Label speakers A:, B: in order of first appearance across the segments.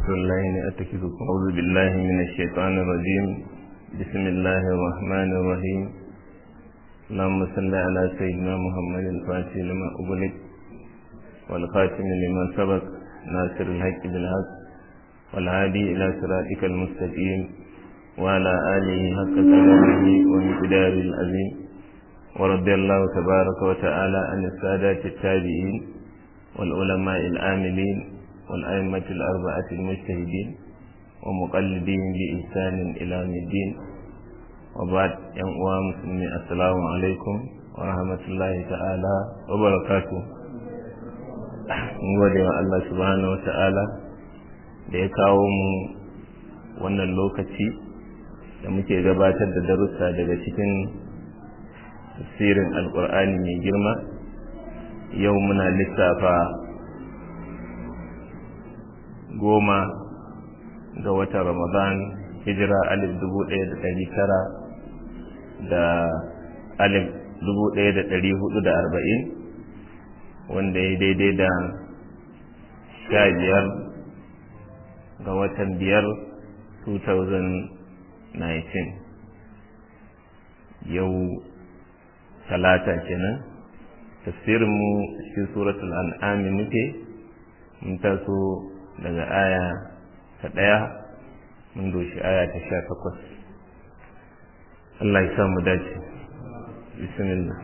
A: أستغفر الله إني أتخذكم أعوذ بالله من الشيطان الرجيم بسم الله الرحمن الرحيم اللهم صل على سيدنا محمد الفاتح لما أغلق والخاتم لما سبق ناصر الحق بالحق والهادي إلى صراطك المستقيم وعلى آله حق قدره ومقداره العظيم ورضي الله تبارك وتعالى عن السادات التابعين والعلماء العاملين والأئمة الأربعة المجتهدين ومقلدين بإحسان إلى يوم الدين وبعد يا مسلمين السلام عليكم ورحمة الله تعالى وبركاته. gode wa Allah subhanahu wa ta'ala da ya kawo mu wannan lokaci da muke gabatar da darussa daga cikin tafsirin alkur'ani mai girma. Yau muna lissafa 10 ga watan Ramadan hijira 1440 wanda ya daidai da 15 ga watan 5 2019. yau talata kenan tafsirinmu cikin suratul an'am muke mun taso daga aya ta 1 mun doshi aya ta 18. Allah ya samu dace. Bismillah.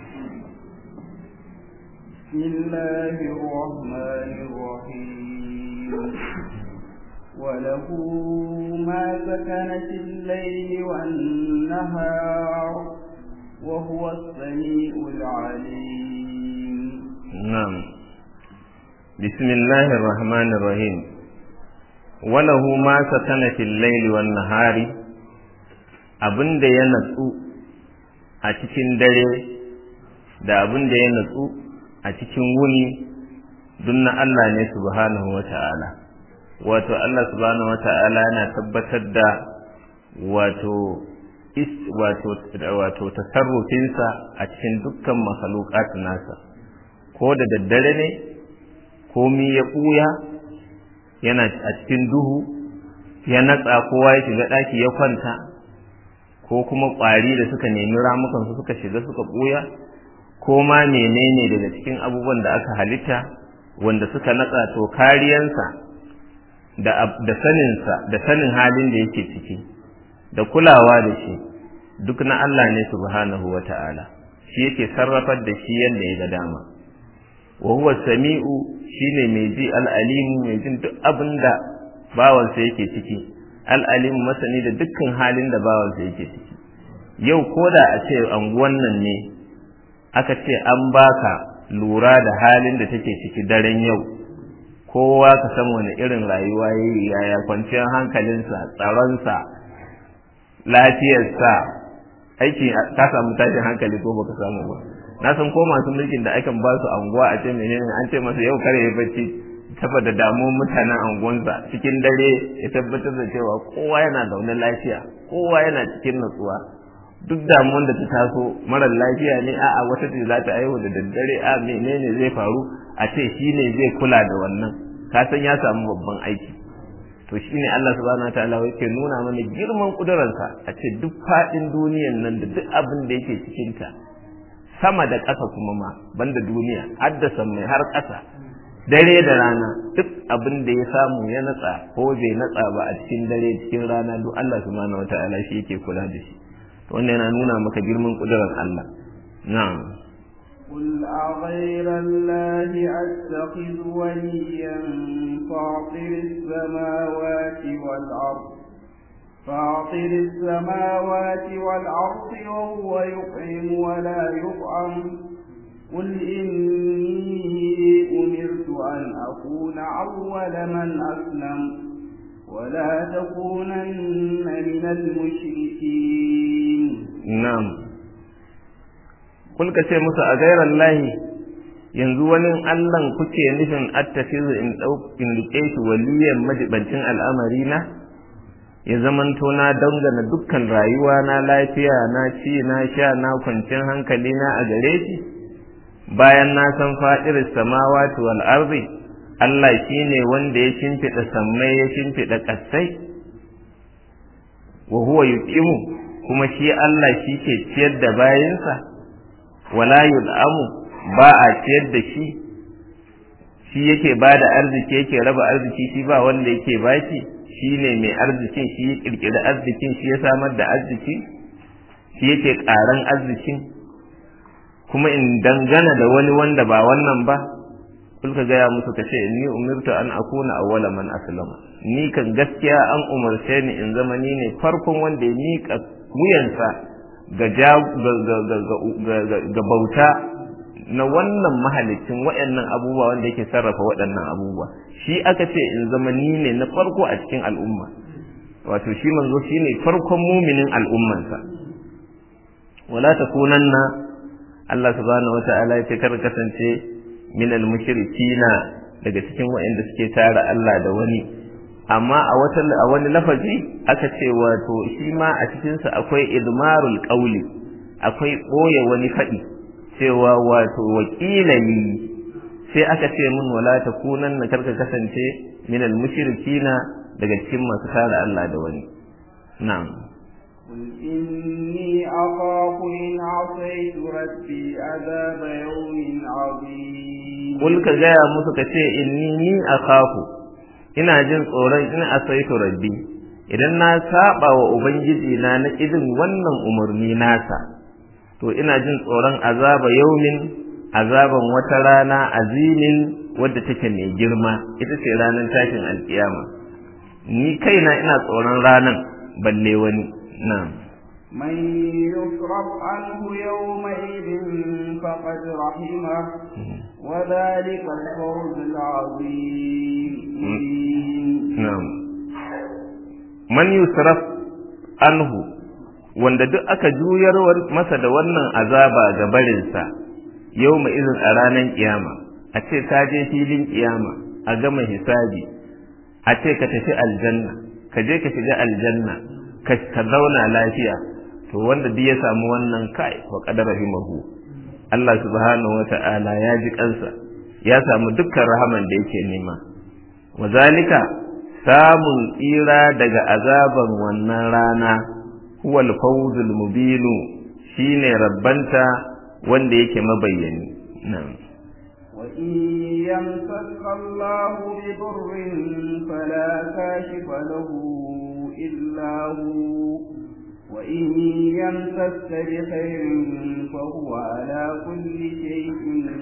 B: Bismillahir Rahmanir Rahim. وله ما سكن في الليل والنهار وهو السميع العليم.
A: نعم. بسم الله الرحمن الرحيم. وله ما سكن في الليل والنهار abinda ya natsu a cikin dare da abinda ya natsu a cikin wuni dunna Allah ne subhanahu wata'ala. Wato Allah subhanahu wata'ala yana tabbatar da wato tasarrufinsa a cikin dukkan makhluqat nasa, ko da daddare ne komi ya ɓuya yana a cikin duhu ya natsa, kowa ya shiga ɗaki ya kwanta, ko kuma ƙwari da suka nemi ramukansu suka shiga suka ɓuya, ko ma menene daga cikin abubuwan da aka halitta wanda suka natsa, to kariyansa da saninsa da sanin halin da yake ciki da kulawa da shi duk na Allah ne subhanahu wa ta'ala. Shi yake sarrafar da shi yadda ya ga dama. wa huwa sami'u, shine mai ji, al'alimu mai jin duk abinda bawansa yake ciki, al'alimu masani da dukkan halin da bawansa yake ciki. Yau koda a ce anguwan nan ne aka ce an baka lura da halin da take ciki daren yau, kowa ka san wani irin rayuwa yayi, yaya kwanciyar hankalinsa, tsaronsa, lafiyarsa, aiki ka samu tashin hankali ko baka samu ba. Na san ko masu mulkin da akan ba su anguwa a ce menene an ce masa yau kare ya bacci saboda damuwar mutanen anguwansa, cikin dare ya tabbatar da cewa kowa yana zaune lafiya, kowa yana cikin natsuwa. Duk damuwar da ta taso, marar lafiya ne, a'a wata ce za ta aihu da daddare, a menene zai faru, a ce shi ne zai kula da wannan, ka san ya samu babban aiki. To shi ne Allah subhanahu wa ta'ala yake nuna mana girman kudurarsa, a ce duk faɗin duniyan nan da duk abin da yake cikinta, sama da ƙasa kuma ma banda duniya, haddasa mai har ƙasa, dare da rana, duk abin da ya samu ya natsa ko bai natsa ba a cikin dare cikin rana, duk Allah subhanahu wa ta'ala shi yake kula da shi. To wannan yana nuna maka girman kudurar Allah. Na'am.
B: قل أغير الله أتخذ وليا فاطر السماوات والأرض وهو يطعم ولا يطعم قل إني أمرت أن أكون أول من أسلم ولا تكونن من المشركين.
A: نعم. kulka ce musu a gairar lahi, yanzu wani Allahn kuke nufin attafizu in rike shi waliyan majibancin al'amari na, ya zamanto na dangana dukkan rayuwa na, lafiya na, ci na, sha na, kwanciyar hankali na a gare shi, bayan na san faɗiris samawati wal ardi, Allah shine wanda ya shimfida sammai ya shimfida ƙasai wa huwa yut'imu kuma shi Allah shi ke ciyar da bayinsa wala yul'amu ba a ciyar da shi yake bada arziki yake raba arziki shi ba wanda yake bashi shi ne mai arzikin shi ya kirkiri arzikin shi ya samar da arziki shi yake ƙaran arzikin kuma in dangana da wani wanda ba wannan ba kulka gaya musu ka ce ni umirtu an akuna awwala man aslama ni kan gaskiya an umarce ni in zama ni ne farkon wanda ya miƙa wuyansa ga bauta na wannan mahalicin waɗannan abubuwa wanda yake sarrafa waɗannan abubuwa shi aka ce in zama ni ne na farko a cikin al'umma wato shi manzo shi ne farkon muminin al'ummansa wala takunanna Allah subhanahu wata'ala ya ce kar kasance minal mushrikina daga cikin waɗanda suke tara Allah da wani amma a wani lafazi aka ce wato shi ma a cikin sa akwai idmarul qawli akwai boye wani fadi cewa wato wakilani sai aka ce mun wala takunanna karka kasance minal mushrikina daga cikin masu tara Allah da wani na'am
B: قل إني أخاف إن عصيت ربي عذاب يوم عظيم
A: قل كجاء موسى كتير إني أخاف ina jin tsoron in asaitu rabbi idan na saba wa ubangiji na irin wannan umarni nasa to ina jin tsoron azaba yaumin azaban wata rana azimin wadda take mai girma ita ce ranar tashin alkiyama ni kaina ina tsoron ranan balle wani na'am
B: man yusraf anhu yawma idin faqad rahima wa dhalika al-fawz al-'azim
A: na'am man yusraf anhu wanda duk aka juyar masa da wannan azaba ga barinsa yawma idin a ranar kiyama a ce ka je filin kiyama a gama hisabi a ce ka tafi aljanna ka je ka shiga aljanna ka zauna lafiya to wanda duk ya samu wannan kai wa qadara rahimahu Allah subhanahu wata'ala ya ji kansa ya samu dukkan rahaman da yake nema wazalika samun tsira daga azaban wannan rana huwal fawzul mubinu shine rabbanta wanda yake mabayyani na'am
B: وإن يمسك الله بضر فلا كاشف له إلا هو وإن يمسك بخير فهو على كل شيء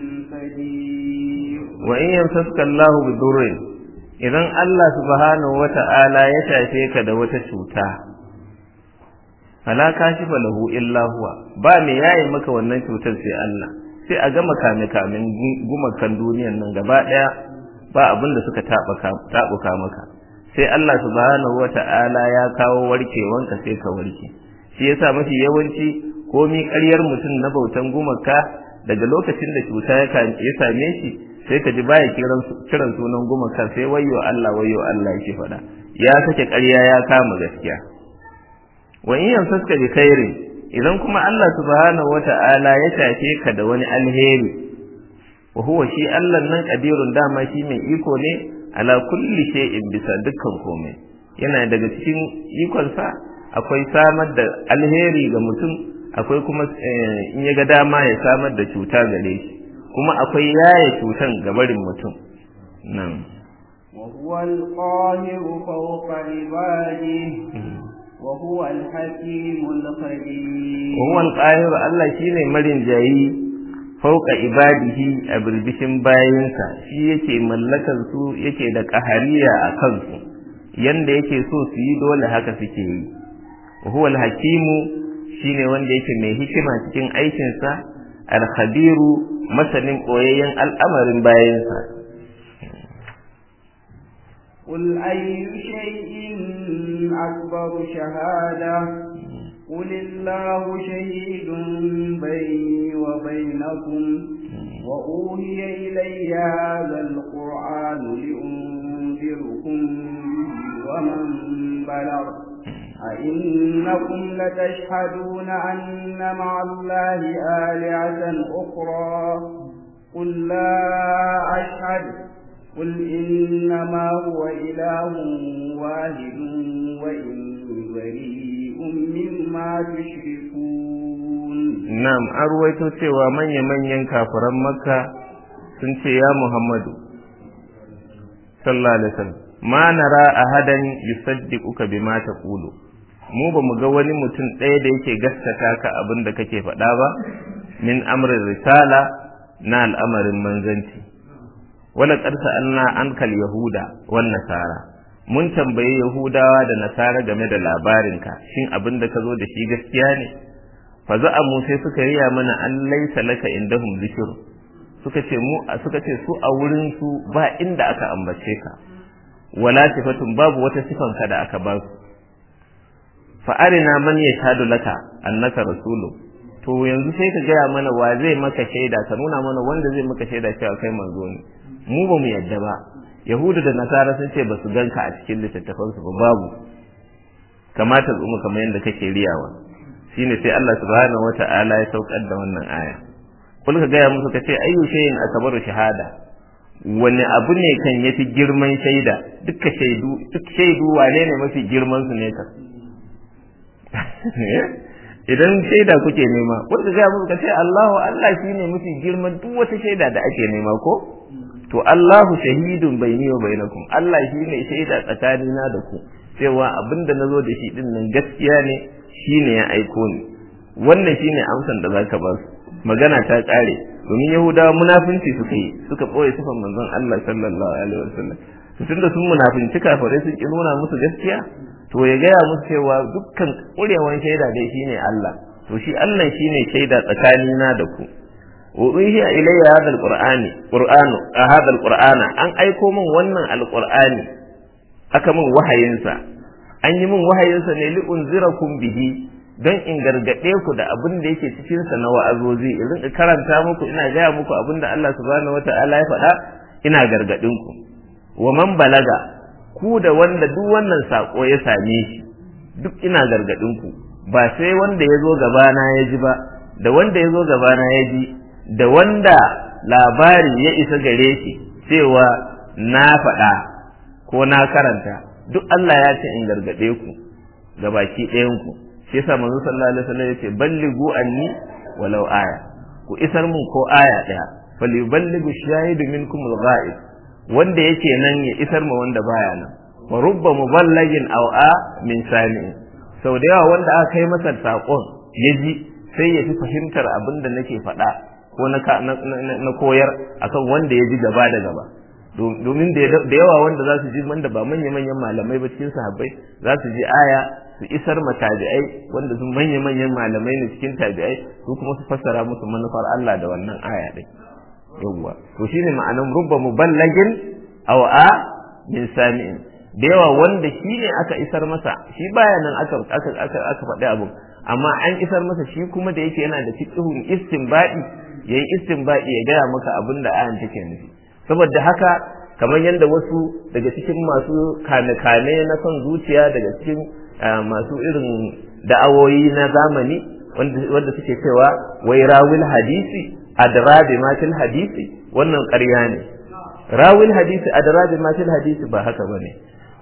B: قدير
A: وإن يمسك الله بضر idan Allah subhanahu wata'ala ya tafe ka da wata cuta fala kashifa lahu illa huwa ba me yayi maka wannan cutar sai Allah sai a gama kamin gumakan duniyan nan gaba daya ba abin da suka tabuka maka sai Allah subhanahu wata'ala ya kawo warkewanka sai ka warke shi yasa mafi yawanci komi ƙaryar mutum na bautan gumaka daga lokacin da cuta ya same shi sai ka ji baya kiran sunan gumaka sai wayyo Allah yake faɗa ya sake ƙarya ya kama gaskiya wa in yamsaka bi khairin idan kuma Allah subhanahu wata'ala ya tafe ka da wani alheri wa huwa shi Allah nan qadirun dama shi mai iko ne ala kulli shay'in bisa dukkan komai yana daga cikin ikon sa akwai samar da alheri ga mutum akwai kuma in ya ga dama ya samar da cuta gare shi kuma akwai yaye cutan ga barin mutum nan
B: wa huwa al-qahiru fawqa ibadihi وهو الحكيم الخبير
A: وهو القاهر الله shine marin jayi fauka ibadihi a birbishin bayinsa shi yake mallakan su yake da qahariya a kansu yanda yake so su yi dole haka suke yi huwa al-hakimu shine wanda yake mai hikima cikin aikin sa al-khabiru masanin koyayyen al'amarin bayinsa
B: قل أي شيء أكبر شهادة قل الله شهيد بيني وبينكم وأوحي إلي هذا القرآن لأنذركم به ومن بلغ أئنكم لتشهدون أن مع الله آلهة أخرى قل لا أشهد قل إنما هو إله واحد وإني بريء مما تشركون.
A: نعم أرويت سوى من يمن كافرا مكة سنتي يا محمد صلى الله عليه وسلم ما نرى أحدا يصدقك بما تقول. mu ba mu ga wani mutum ɗaya da yake gaskata ka abin da kake faɗa ba min amrin risala na al'amarin manzanci. wala qad sa'alna ankal yahuda wan nasara, mun tambayi yahudawa da nasara game da labarinka, shin abin da ka zo da shi gaskiya ne? fa za'amu sai suka riya mana an laysa laka indahum zikr, suka ce su a wurin su ba inda aka ambace ka, wala sifatun babu wata sifanka da aka ba su. fa arina man yashhadu laka annaka rasulu, to yanzu sai ka gaya mana wa zai maka shaida, ka nuna mana wanda zai maka shaida cewa kai manzo ne. mu ba mu yadda ba. yahudu da nasara sun ce ba su ganka a cikin littattafansu ba, babu, kamata su kamar yadda kake riyawa. shine sai Allah subhanahu wata'ala ya saukar da wannan aya. kul ka gaya musu ka ce ayyu shay'in akbaru shahada, wani abu ne kan yafi girman shaida? duk shaidu wane ne mafi girman su ne ka? idan shaida kuke nema, kul ka gaya musu ka ce Allah shine mafi girman duk wata shaida da ake nema ko? to Allahu shahidun baini wa bainakum, Allah shine shaida tsakanina da ku cewa abinda nazo da shi din nan gaskiya ne, shine ya aiko ni. wannan shine amsan da zaka ba su, magana ta kare. domin yahudawa munafinci suka boye sifan manzon Allah sallallahu alaihi wasallam. tunda sun munafinci kafirai sun ki nuna musu gaskiya, to ya gaya musu cewa dukkan kurewan shaida dai shine Allah, to shi Allah shine shaida tsakanina da ku. وأوحي إلي هذا القرآن أن أيكو من ونن القرآن أكمن وحينسا أن يمن وحينسا لأنذركم به don in gargaɗe ku da abin da yake cikin sa na wa'azozi, in karanta muku, ina gaya muku abin da Allah subhanahu wata'ala ya faɗa, ina gargaɗin ku. wa man balaga, ku da wanda duk wannan sako ya same shi, duk ina gargaɗin ku. ba sai wanda ya zo gabana ya ji ba, da wanda ya zo gabana ya ji, da wanda labari ya isa gare shi cewa na faɗa ko na karanta, duk Allah ya ce in gargaɗe ku ga baki ɗayan ku. shi yasa manzo sallallahu alaihi wasallam yace ballighu anni walau aya, ku isar mun ko aya ɗaya. falyuballighu shahidu minkum al-ghaib, wanda yake nan ya isar ma wanda baya nan. wa rubba muballagin aw a min sami'in, sau da yawa wanda aka kai masa sakon ya ji sai ya fi fahimtar abin da nake faɗa ko na koyar akan wanda ya ji gaba da gaba. domin da yawa wanda za su ji, wanda ba manya-manyan malamai ba cikin sahabbai, za su ji aya su isar ma tabi'ai wanda sun manya-manyan malamai ne cikin tabi'ai, su kuma su fassara musu manufar Allah da wannan aya din. yawwa to shine ma'anar rubba muballagin aw a min sami'in, da yawa wanda shine aka isar masa, shi baya nan aka faɗi abu, amma an isar masa shi kuma da yake yana da fiqhun istinbadi, yayi istinbadi ya gaya maka abin da ayan take nufi. saboda haka kamar yadda wasu daga cikin masu kane na son zuciya, daga cikin masu irin da'awoyi na zamani wanda suke cewa wai rawil hadisi adra bi matil hadisi, wannan ƙarya ne. rawil hadisi adra bi matil hadisi ba haka bane.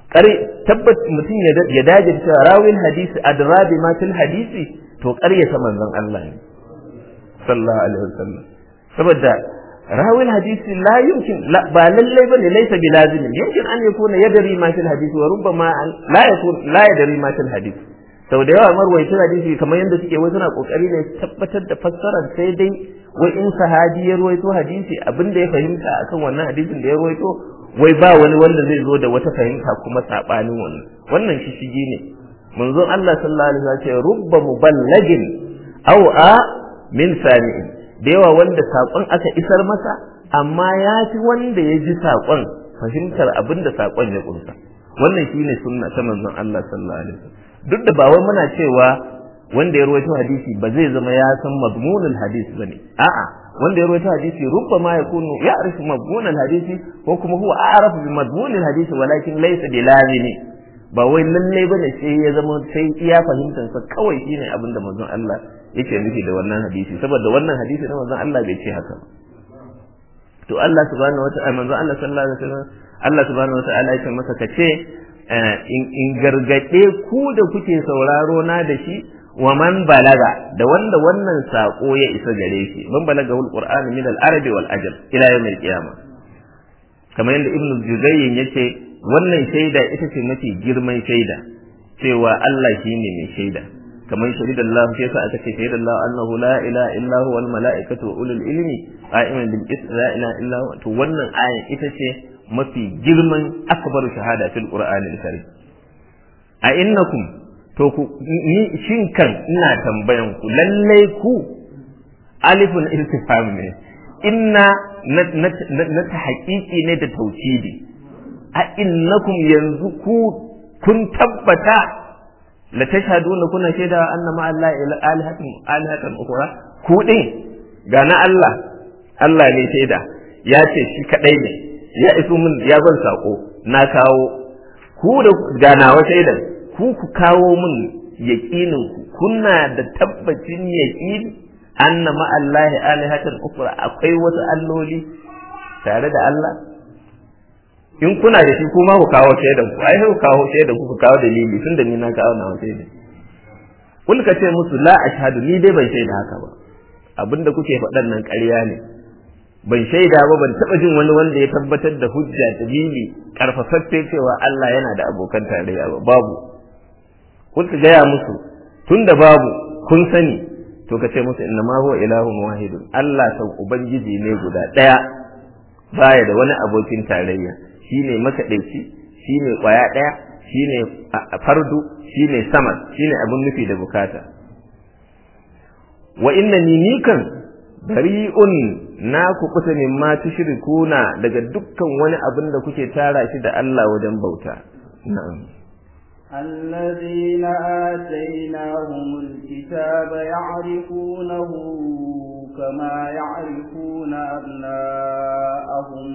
A: tabbas mutum ya dace cewa rawil hadisi adra bi matil hadisi, to ƙaryata manzon Allah ne sallallahu alaihi wasallam. saboda rawil hadisi la yumkin, ba lallai bane, laysa bilazim, yumkin an yakuna yadri ma fil hadisi wa rubbama la yadri ma fil hadisi. sau da yawa marwaitin hadisi kamar yadda suke wai suna kokari ne tabbatar da fassarar, sai dai wai in sahabi ya ruwaito hadisi, abin da ya fahimta akan wannan hadisin da ya ruwaito, wai ba wani wanda zai zo da wata fahimta kuma sabanin wannan shishigi ne. manzon Allah sallallahu alaihi wasallam ya ce rubba muballagin aw a min sami'in, da yawa wanda sakon aka isar masa, amma ya fi wanda ya ji sakon fahimtar abin da sakon ya kunsa. wannan shine sunna ta manzon Allah sallallahu alaihi wasallam. duk da ba wai muna cewa wanda ya rawaito hadisi ba zai zama ya san madmunul hadisi bane, a'a, wanda ya rawaito hadisi rubbama yakunu ya'rifu madmunul hadisi ko kuma huwa a'rafu bi madmunul hadisi, walakin laysa bilazimi, ba wai lalle bane sai ya zama sai iya fahimtar sa kawai shine abin da manzon Allah yake nufi da wannan hadisi, saboda wannan hadisi na manzon Allah bai ce haka. to Allah subhanahu wata'ala manzo Allah sallallahu alaihi wasallam Allah subhanahu wata'ala ya ce masa kace in gargade ku da kuke sauraro na da shi wa man balaga da wanda wannan sako ya isa gare shi man balaga alquran min al-arabi wal ajam ila yawm al-qiyamah kamar yadda ibnu juzayyin yace wannan shaida ita ce mafi girman shaida cewa Allah shine mai shaida kamar shahidallahu sai sa aka ce shahidallahu annahu la ilaha illa huwa wal malaikatu wa ulul ilmi qa'iman bil qist la ilaha illa huwa to wannan aya ita ce mafi girman akbaru shahada fil qur'anil karim a innakum to ku ni shin kan ina tambayan ku lallai ku alifun istifham ne inna na ta haƙiƙi ne da tauhidi a innakum yanzu ku kun tabbata la tashhaduna kuna shaida anna ma Allah alihatan ukhra ku din ga na Allah ne shaida ya ce shi kadai ne ya iso min ya ban sako na kawo ku da ganawa shaidan ku kawo min yaqinin ku kuna da tabbacin yaqini anna ma Allah alihatan ukhra akwai wasu alloli tare da Allah in kuna da shi kuma ku kawo shaidan ku ai ku kawo shaidan ku kawo dalili tunda ni na kawo na shaida kun ka ce musu la ashhadu ni dai ban shaida haka ba abinda kuke faɗan nan ƙarya ne ban shaida ba ban taɓa jin wani wanda ya tabbatar da hujja dalili karfafaffe cewa Allah yana da abokan tarayya ba babu kun ka gaya musu tunda babu kun sani to ka ce musu inna ma huwa ilahun wahidun Allah sau ubangiji ne guda ɗaya baya da wani abokin tarayya shine makadaici shine kwaya daya shine fardu shine samad shine abun nufi da bukata wa innani nikan bari'un na ku kusa mimma tushrikuna daga dukkan wani abin da kuke tara shi da Allah wajen bauta na'am
B: الذين آتيناهم الكتاب يعرفونه كما يعرفون أبناءهم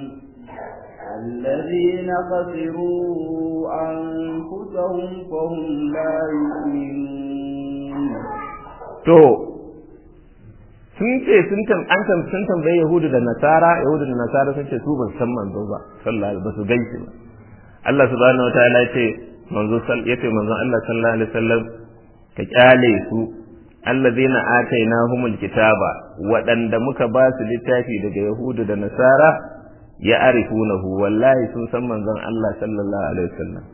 B: الذين خسروا أنفسهم فهم لا يؤمنون sun tambaye Yahudu da Nasara sun ce su ban san manzo ba sallallahu alaihi wasu gaishe ba Allah subhanahu wataala ya ce manzo Allah sallallahu alaihi wasallam ka kyale su allazina atainahumul kitaba wadanda muka ba su littafi daga Yahudu da Nasara ya arifunahu wallahi sun san manzon Allah sallallahu alaihi wasallam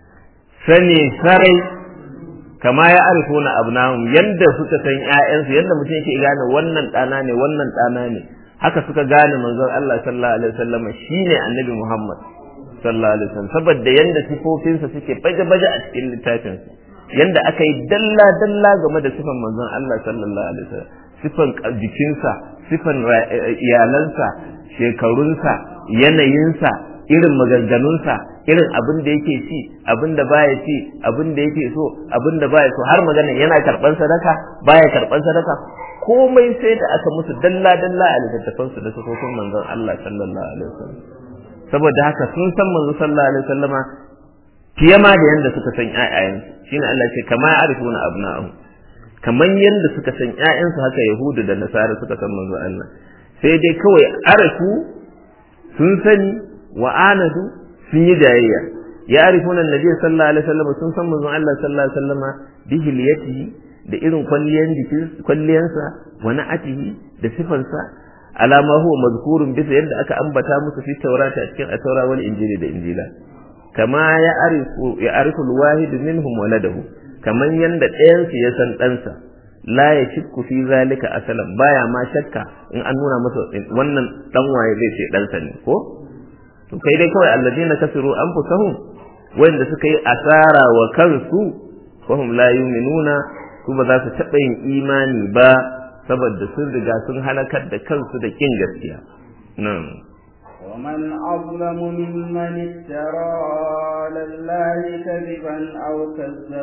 B: sani sarai kama ya arifuna abnahum yanda suka san ƴaƴansu yanda mutum yake gane wannan ɗana ne haka suka gane manzon Allah sallallahu alaihi wasallam shine annabi Muhammad sallallahu alaihi wasallam saboda yanda sifofinsa suke baje-baje a cikin littafin yanda aka yi dalla game da sifan manzon Allah sallallahu alaihi wasallam sifan jikinsa sifan iyalansa shekarunsa yanayinsa irin maganganunsa irin abin da yake ci abin da baya ci abin da yake so abin da baya so har magana yana karban sadaka baya karban sadaka komai sai da aka musu dalla a littattafansu da sifofin manzon Allah sallallahu alaihi wasallam saboda haka sun san manzon sallallahu alaihi wasallama fiye ma da yanda suka san ƴaƴayensu shine Allah ya ce kama arifuna abna'ahum kaman yanda suka san ƴaƴansu haka yahudu da nasara suka san manzon Allah sai dai kawai arifu sun sani wa anadu sun yi jayayya ya arifuna annabi sallallahu alaihi wasallam sun san manzon Allah sallallahu alaihi wasallama bihiliyatihi da irin kwalliyansa wa na'atihi da sifansa alama huwa mazkurun bisa yadda aka ambata musu fi taurata cikin at-taura wal injili da injila kama ya arifu al-wahid minhum waladahu kaman yanda ɗayan su ya san ɗansa la ya shakku fi zalika asalan baya ma shakka in an nuna masa wannan dan waye zai ce ɗansa ne ko to kai dai kawai alladina kafiru anfusahum wanda suka yi asara wa kansu fahum la yu'minuna su ba za su taɓa yin imani ba saboda sun riga sun halakar da kansu da kin gaskiya nan ومن أظلم ممن افترى على الله كذبا أو كذب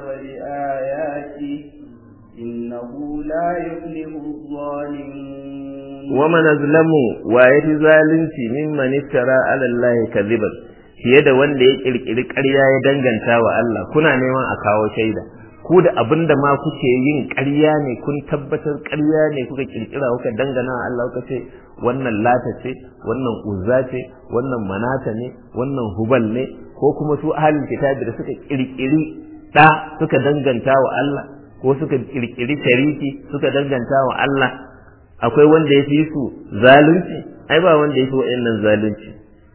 B: بآياته إنه لا يفلح الظالمون
A: ومن أظلم وآية ظالمتي ممن افترى على الله كذبا fiye da wanda ya kirkiri ƙarya ya danganta wa Allah kuna neman a kawo shaida
B: ku da abinda ma kuke yin ƙarya ne kun tabbatar ƙarya ne kuka kirkira kuka dangana Allah kuka ce wannan lata ce wannan uzza ce wannan manata ne wannan hubal ne ko kuma su ahlul kitabi da suka kirkiri da suka danganta wa Allah ko suka kirkiri shariki suka danganta wa Allah akwai wanda ya fi su zalunci ai ba wanda ya fi wa'annan zalunci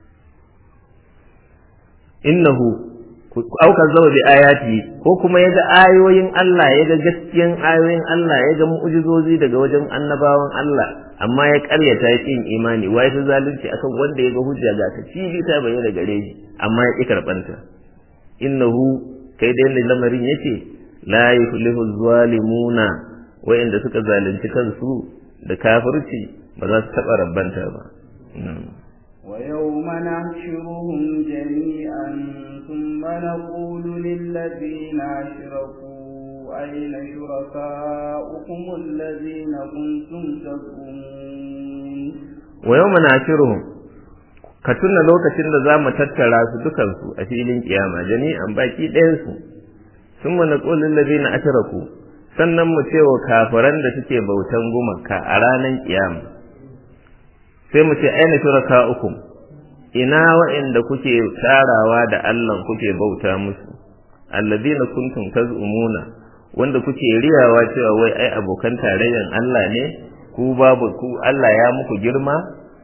B: innahu aukar zama bi ayati ko kuma yaga ayoyin Allah yaga gaskiyan ayoyin Allah yaga mu'jizozi daga wajen annabawan Allah amma ya karyata ya kin imani wai ta zalunci akan wanda yaga hujja ga ta cibi ta bayyana gare shi amma ya ki karbanta innahu kai da yanda lamarin yake la yuflihu zalimuna wa'inda suka zalunci kansu da kafirci ba za su taba rabbanta ba
C: ويوم نحشرهم جميعا ثم نقول للذين أشركوا أين شركاؤكم الذين كنتم تزعمون
B: ويوم نحشرهم كتنا لوكacin da zamu tattara su dukan su a filin kiyama jami'an baki ɗayan su thumma naqulu lil ladina ashraku sannan mu ce wa kafiran da suke bautan gumaka a ranar kiyama sai mu ce aina shurakaukum ina wa'inda kuke tarawa da Allah kuke bauta musu alladina kuntum tazumuna wanda kuke riyawa cewa wai ai abokan tarayyan Allah ne ku babu ku Allah ya muku girma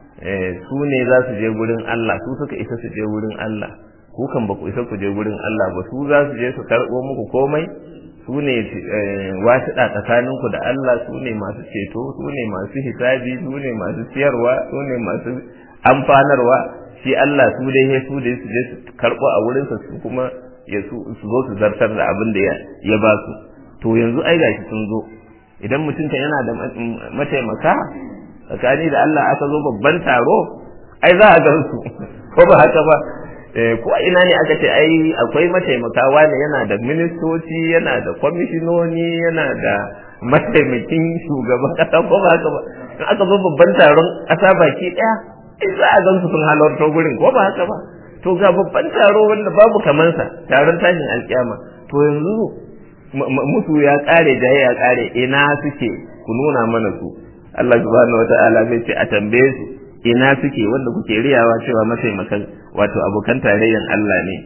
B: su ne za su je gurin Allah su suka isa su je gurin Allah ku kan ba ku isa ku je gurin Allah ba su za su je su karbo muku komai su ne wasiɗa tsakaninku da Allah su ne masu ceto su ne masu hisabi su ne masu ciyarwa su ne masu amfanarwa shi Allah su dai su je su karɓo a wurinsa su kuma su zo su zartar da abin da ya ba su to yanzu ai gashi sun zo idan mutum yana da mataimaka tsakani da Allah aka zo babban taro ai za a ga su ko ba haka ba ko ina ne aka ce ai akwai mataimaka wani yana da ministoci yana da kwamishinoni yana da mataimakin shugaban kasa ko ba haka ba in aka zo babban taron kasa baki daya ai za a gansu sun halarta gurin ko ba haka ba to ga babban taro wanda babu kamansa taron tashin alkiyama to yanzu musu ya kare jaye ya kare ina suke ku nuna mana su Allah subhanahu wataala zai ce a tambaye su ina suke wanda kuke riyawa cewa mataimakan wato abokan tarayyan Allah ne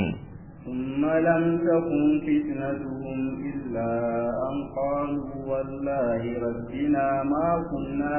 C: thumma lam takun fitnatuhum illa an qalu wallahi rabbina ma kunna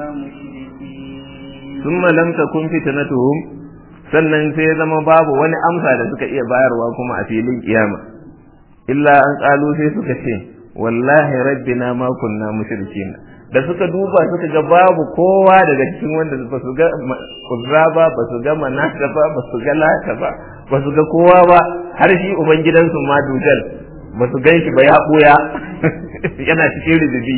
C: mushrikeen
B: thumma lam takun fitnatuhum sannan sai zama babu wani amsa da suka iya bayarwa kuma a filin kiyama illa an qalu sai suka ce wallahi rabbina ma kunna mushrikeen da suka duba suka ga babu kowa daga cikin wanda ba su ga Uzza ba ba su ga Manata ba ba su ga Lata ba su ga kowa ba har shi ubangidansu ma Dujal ba su gan shi ba ya buya yana cikin rububi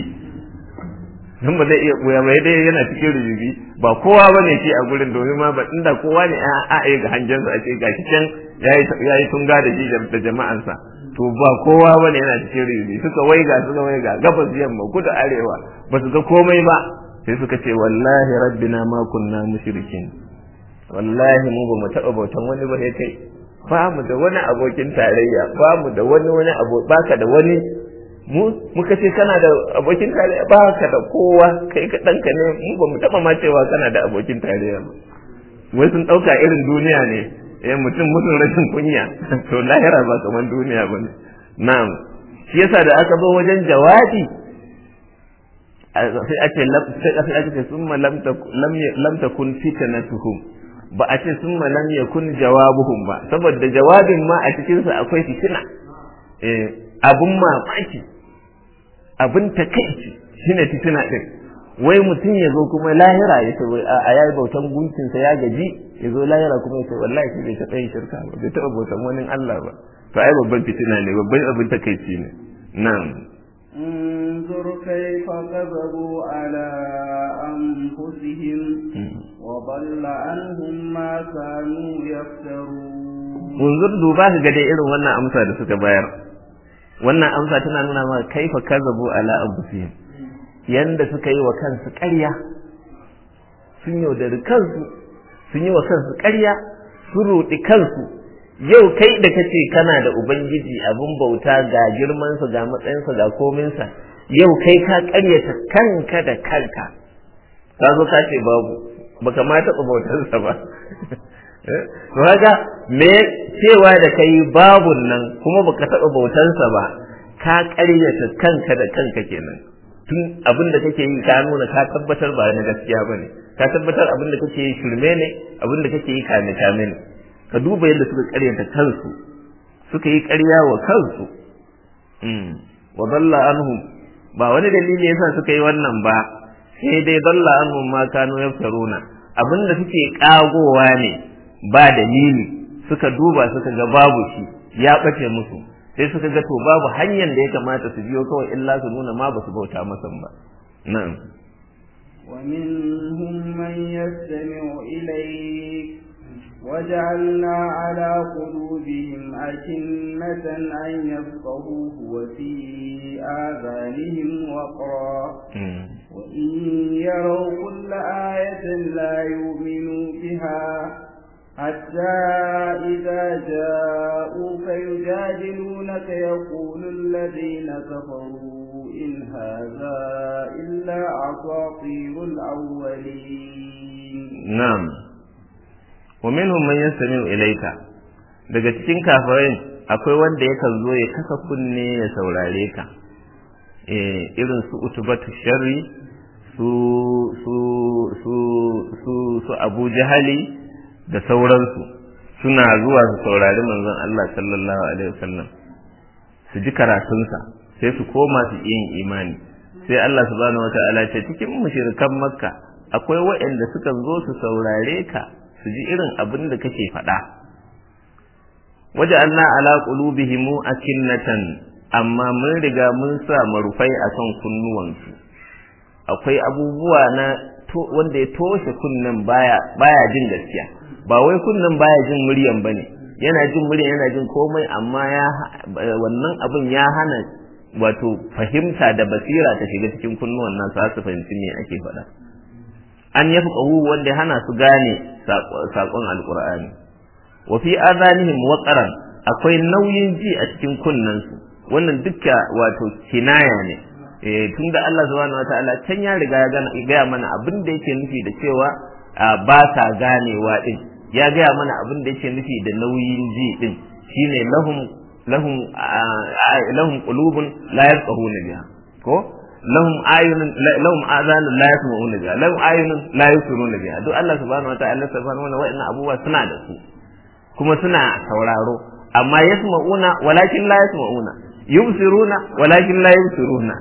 B: dan ba zai iya buya ba dai yana cikin rububi ba kowa bane shi a gurin domin ma ba inda kowa ne a ga hanjansa a ce gashi can yayi tunga da shi da jama'ansa to ba kowa bane yana cikin rububi suka waiga gabas yamma kudu arewa ba su ga komai ba sai suka ce wallahi rabbina ma kunna mushrikin wallahi mu ba mu taba bautan wani ba sai kai ba mu da wani abokin tarayya ba mu da wani baka da wani muka ce kana da abokin tarayya baka da kowa kai ka danka ne mu ba mu taba ma cewa kana da abokin tarayya ba wai sun dauka irin duniya ne mutum rashin kunya to lahira ba kaman duniya bane na'am shi yasa da aka zo wajen jawabi sai ake ce summa lam takun fitnatuhum ba a ce summa lam yakun jawabuhum ba saboda jawabin ma a cikin sa akwai fitina abun mamaki abun takeici shine fitina din wai mutum ya zo kuma lahira ya ce a yayi bautan gunkin sa ya gaji ya zo lahira kuma ya ce wallahi shi bai taɓa yin shirka ba bai taɓa bautan wani Allah ba to ai babban fitina ne babban abin takeici ne na'am
C: انظر كيف كذبوا على أنفسهم وضل عنهم ما كانوا يفترون
B: انظر duba ka ga dai irin wannan amsa da suka bayar wannan amsa tana nuna maka kaifa kazabu ala anfusihim yanda suka yi wa kansu ƙarya sun yaudari kansu sun yi wa kansu ƙarya sun roɗi kansu yau kai da kace kana da ubangiji abin bauta ga girmansa ga matsayinsa ga kominsa, yau kai ka ƙaryata kanka da kanka, ka zo ka ce babu, baka ma taɓa bautarsa ba. To haka me cewa da kai babun nan kuma baka taɓa bautarsa ba, ka ƙaryata kanka da kanka kenan. Tun abin da kake yi ka nuna ka tabbatar ba na gaskiya bane, ka tabbatar abin da kake yi shirme ne, abin da kake yi kame ne. Ka duba yadda suka ƙaryata kansu, suka yi ƙarya wa kansu. Wa dalla anhum, ba wani dalili yasa suka yi wannan ba, sai dai dalla anhum ma kanu yaftaruna, abinda suke kagowa ne ba dalili, suka duba suka ga babu shi ya bace musu, sai suka ga to babu hanyar da ya kamata su biyo kawai illa su nuna ma ba su bauta masa ba. Na'am.
C: Wa minhum man yastami'u ilayk وجعلنا على قلوبهم أكنة أن يفقهوه وفي آذانهم وقرا وإن يروا كل آية لا يؤمنوا بها حتى إذا جاءوك يجادلونك يقول الذين كفروا إن هذا إلا أساطير الأولين.
B: نعم. wa minhum man yastami'u ilayka, daga cikin kafirai akwai wanda yakan zo ya kasa kunne ya saurare ka, irin su utubatu sharri, su Abu Jahali da sauransu, suna zuwa su saurari manzon Allah sallallahu alaihi wasallam, su ji karatunsa sai su koma su yin imani. Sai Allah subhanahu wata'ala ce cikin mushrikan Makka akwai waɗanda sukan zo su saurare ka, su ji irin abin da kake faɗa. Waja'alna ala qulubihim akinnatan, amma mun riga mun sa marufai akan kunnuwansu. Akwai abubuwa na wanda ya toshe kunnen baya jin gaskiya, ba wai kunnen baya jin muryan bane, yana jin muryan, yana jin komai, amma wannan abin ya hana wato fahimta da basira ta shiga cikin kunnuwan nasu su fahimci me ake faɗa. An yafqahu, wanda hana su gane saƙon alqur'ani. Wa fi adanihim waqaran, akwai nauyin ji a cikin kunnansu. Wannan dukka wato kinaya ne, tunda Allah subhanahu wataala can ya riga ya gaya mana abin da yake nufi da cewa ba sa ganewa din, ya gaya mana abin da yake nufi da nauyin ji din, shine lahum qulubun la yafqahuna biha, ko lahum azanun la yasma'una biha, lahum ayunun la yusiruna biha. Duk Allah subhanahu wataala wa'annan abubuwa suna da su kuma suna sauraro, amma yasma'una walakin la yasma'una, yubsiruna walakin la yubsiruna,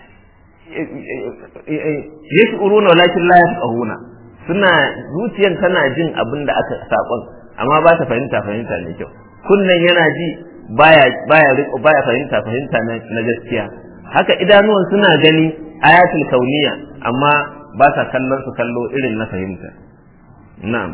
B: yash'uruna walakin la yafqahuna. Suna zuciyan tana jin abin da aka sakon, amma ba ta fahimta ne kyau. Kunnen yana ji baya fahimta na gaskiya. Haka idanuwan suna gani ayatul kauniya, amma ba sa kallon su kallo irin na fahimta. Na'am.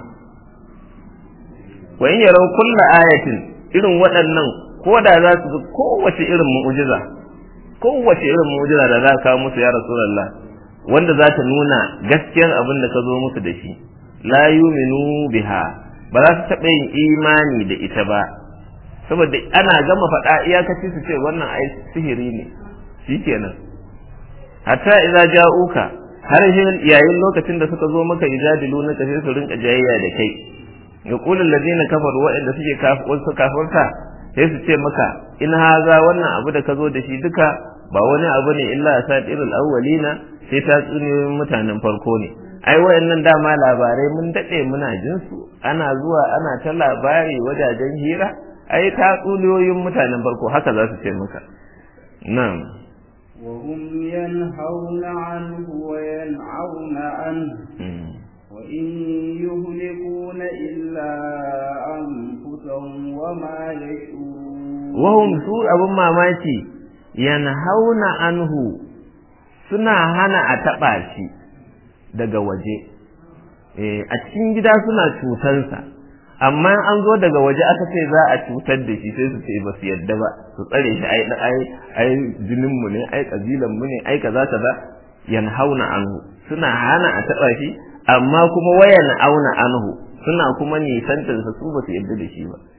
B: Wa in yarau kullu ayatin, irin waɗannan ko da za su ga kowace irin mu'jiza da za ka musu ya Rasulullah, wanda za ta nuna gaskiyar abin da ka zo musu da shi, la yu'minu biha, ba za su taɓa yin imani da ita ba, saboda ana gama faɗa iyakaci su ce wannan ai sihiri ne, shikenan. Hatta idza ja'uka, har yayin lokacin da suka zo maka ijadiluna ka sai su rinka jayayya da kai. Yaqulu allazina kafaru, wa'anda suke kafirta sai su ce maka in haza, wannan abu da ka zo da shi duka ba wani abu ne illa asatirul awwalina, sai ta tsuniyoyin mutanen farko ne. Ai wayannan dama labarai mun dade muna jin su, ana zuwa ana ta labari wajajen hira, ai ta tsuniyoyin mutanen farko, haka za su ce maka. Na'am.
C: wa hum yanhauna anhu wa yan'auna anhu wa in yuhlikuna illa anfusahum wa ma yash'urun.
B: wa hum, su abun mamaki, yanhauna anhu, suna hana a taɓa shi daga waje. A cikin gida suna cutansa, amma an zo daga waje aka ce za a cutar da shi sai su ce ba su yadda ba, su tsare shi, ai jinin mu ne, ai kabilan mu ne, ai kaza kaza. Yanhauna anhu, suna hana a taɓa shi, amma kuma wayan auna anhu, suna kuma nisantar sa, su ba su yadda da shi ba.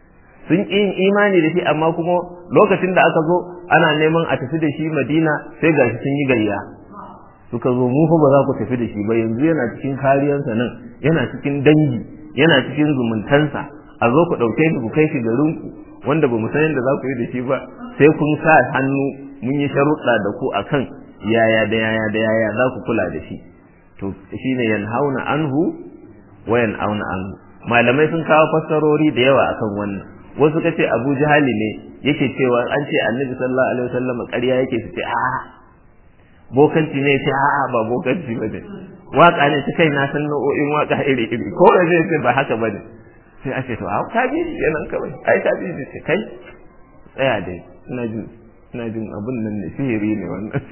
B: sun ƙi yin imani da shi amma kuma lokacin da aka zo ana neman a tafi da shi Madina sai gashi sun yi gayya suka zo mu fa ba za ku tafi da shi ba yanzu yana cikin kariyarsa nan yana cikin dangi yana cikin zumuntansa a zo ku ɗauke shi ku kai shi garinku wanda ba mu san yadda za ku yi da shi ba sai kun sa hannu mun yi sharuɗa da ku akan yaya da yaya za ku kula da shi to shine yanhauna anhu wa yan'auna anhu malamai sun kawo fassarori da yawa akan wannan wasu kace Abu Jahali ne yake cewa an ce Annabi sallallahu alaihi wasallam ƙarya yake su ce a bokanci ne ce a ba bokanci bane waka ne ta kai na san nau'o'in waka iri ko da zai ce ba haka bane sai a ce to a ka bi shi nan kawai ai ka bi shi kai tsaya dai ina jin abun nan ne sihiri ne wannan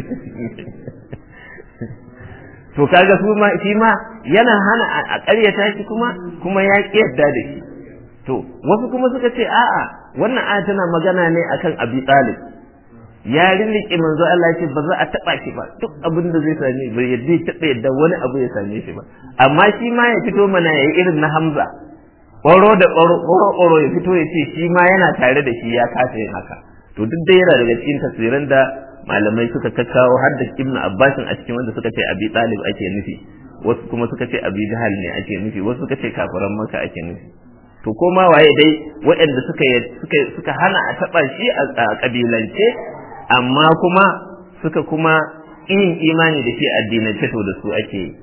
B: to kaga shi ma yana hana a ƙaryata shi kuma ya ƙi yadda da shi to wasu kuma suka ce a'a wannan aya tana magana ne akan Abi Talib ya rinlike manzo Allah ya ce ba za a taba shi ba duk abin da zai same bai yadda ya taba yadda wani abu ya same shi ba amma shi ma ya fito mana yayi irin na Hamza ƙoro da ƙoro ya fito ya ce shi ma yana tare da shi ya kasa yin haka to duk dai yana daga cikin tafsiran da malamai suka kakkawo har da Ibn Abbas a cikin wanda suka ce Abi Talib ake nufi wasu kuma suka ce Abi Jahal ne ake nufi wasu suka ce kafiran Makka ake nufi to koma waye dai waɗanda suka hana a taba shi a kabilance amma kuma suka kuma yin imani da shi addinance to da su ake yi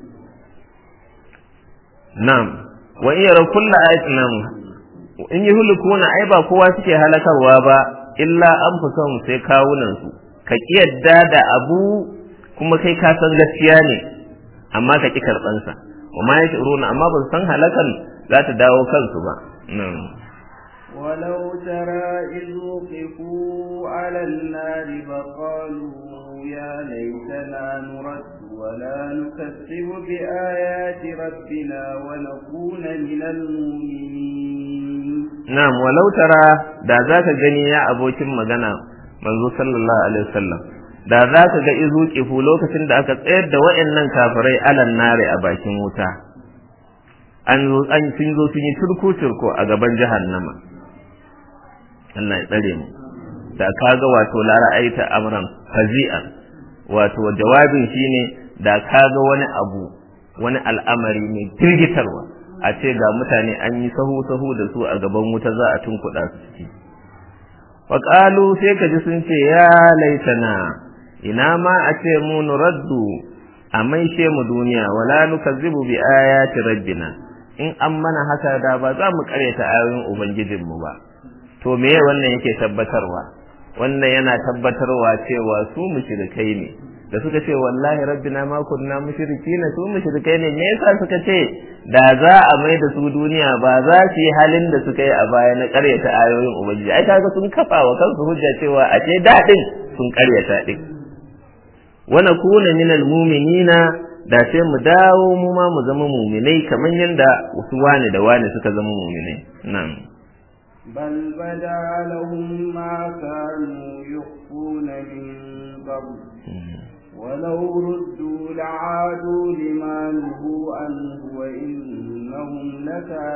B: na'am wa in yara kullu ayatin in yuhlikuna ai ba kowa suke halakarwa ba illa anfusahum sai kawunan su ka kiyarda da abu kuma kai ka san gaskiya ne amma ka ki karban sa wa ma yashuruna amma ban san halakan za ta dawo kansu ba
C: ولو ترى إذ وقفوا على النار فقالوا يا ليتنا نرد ولا نكذب بآيات ربنا ونكون من المؤمنين
B: نعم ولو ترى da zaka gani ya abokin magana manzo sallallahu alaihi wasallam da zaka ga izu kifu lokacin da aka tsayar da wayannan kafirai alan nare a bakin wuta an sun zo sun yi turku a gaban jahannama Allah ya tsare mu da kaga wato la ra'aita amran fazi'an wato jawabin shine da kaga wani al'amari mai firgitarwa a ce ga mutane an yi sahu da su a gaban wuta za a tunkuɗa su ciki faqalu sai kaji sun ce ya laitana ina ma a ce mu nuraddu a maishe mu duniya wala nukazzibu bi ayati rabbina in an mana haka da ba za mu karyata ayoyin ubangijinmu ba to meye wannan yake tabbatarwa wannan yana tabbatarwa cewa su mushrikai ne da suka ce wallahi rabbina ma kunna mushrikina su mushrikai ne me yasa suka ce da za a mai da su duniya ba za su yi halin da suka yi a baya na karyata ayoyin ubangiji ai kaga sun kafa wa kansu hujja cewa a ce dadin sun karyata din wa nakuna minal mu'minina da sai mu dawo mu ma mu zama mu'minai kamar yanda wasu wani da wani suka zama mu'minai na'am
C: bal bada lahum ma kanu yukhfuna min qabl walau ruddu la'adu lima nuhu anhu wa innahum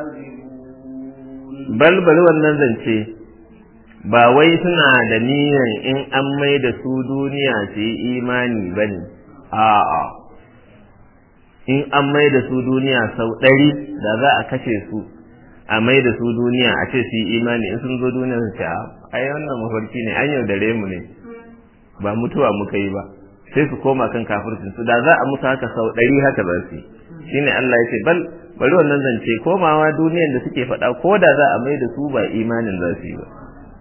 C: lakazibun
B: bal wannan zance ba wai suna da niyyar in an mai da su duniya su yi imani bane a'a in an mai da su duniya sau 100 da za a kashe su a mai da su duniya a ce su yi imani in sun zo duniya su ce ai wannan mafarki ne an yaudare mu ne ba mutuwa muka yi ba sai su koma kan kafircin su da za a musu haka sau 100 haka za su yi shine Allah ya ce bari wannan zance komawa duniyar da suke faɗa ko da za a mai da su ba imanin za su yi ba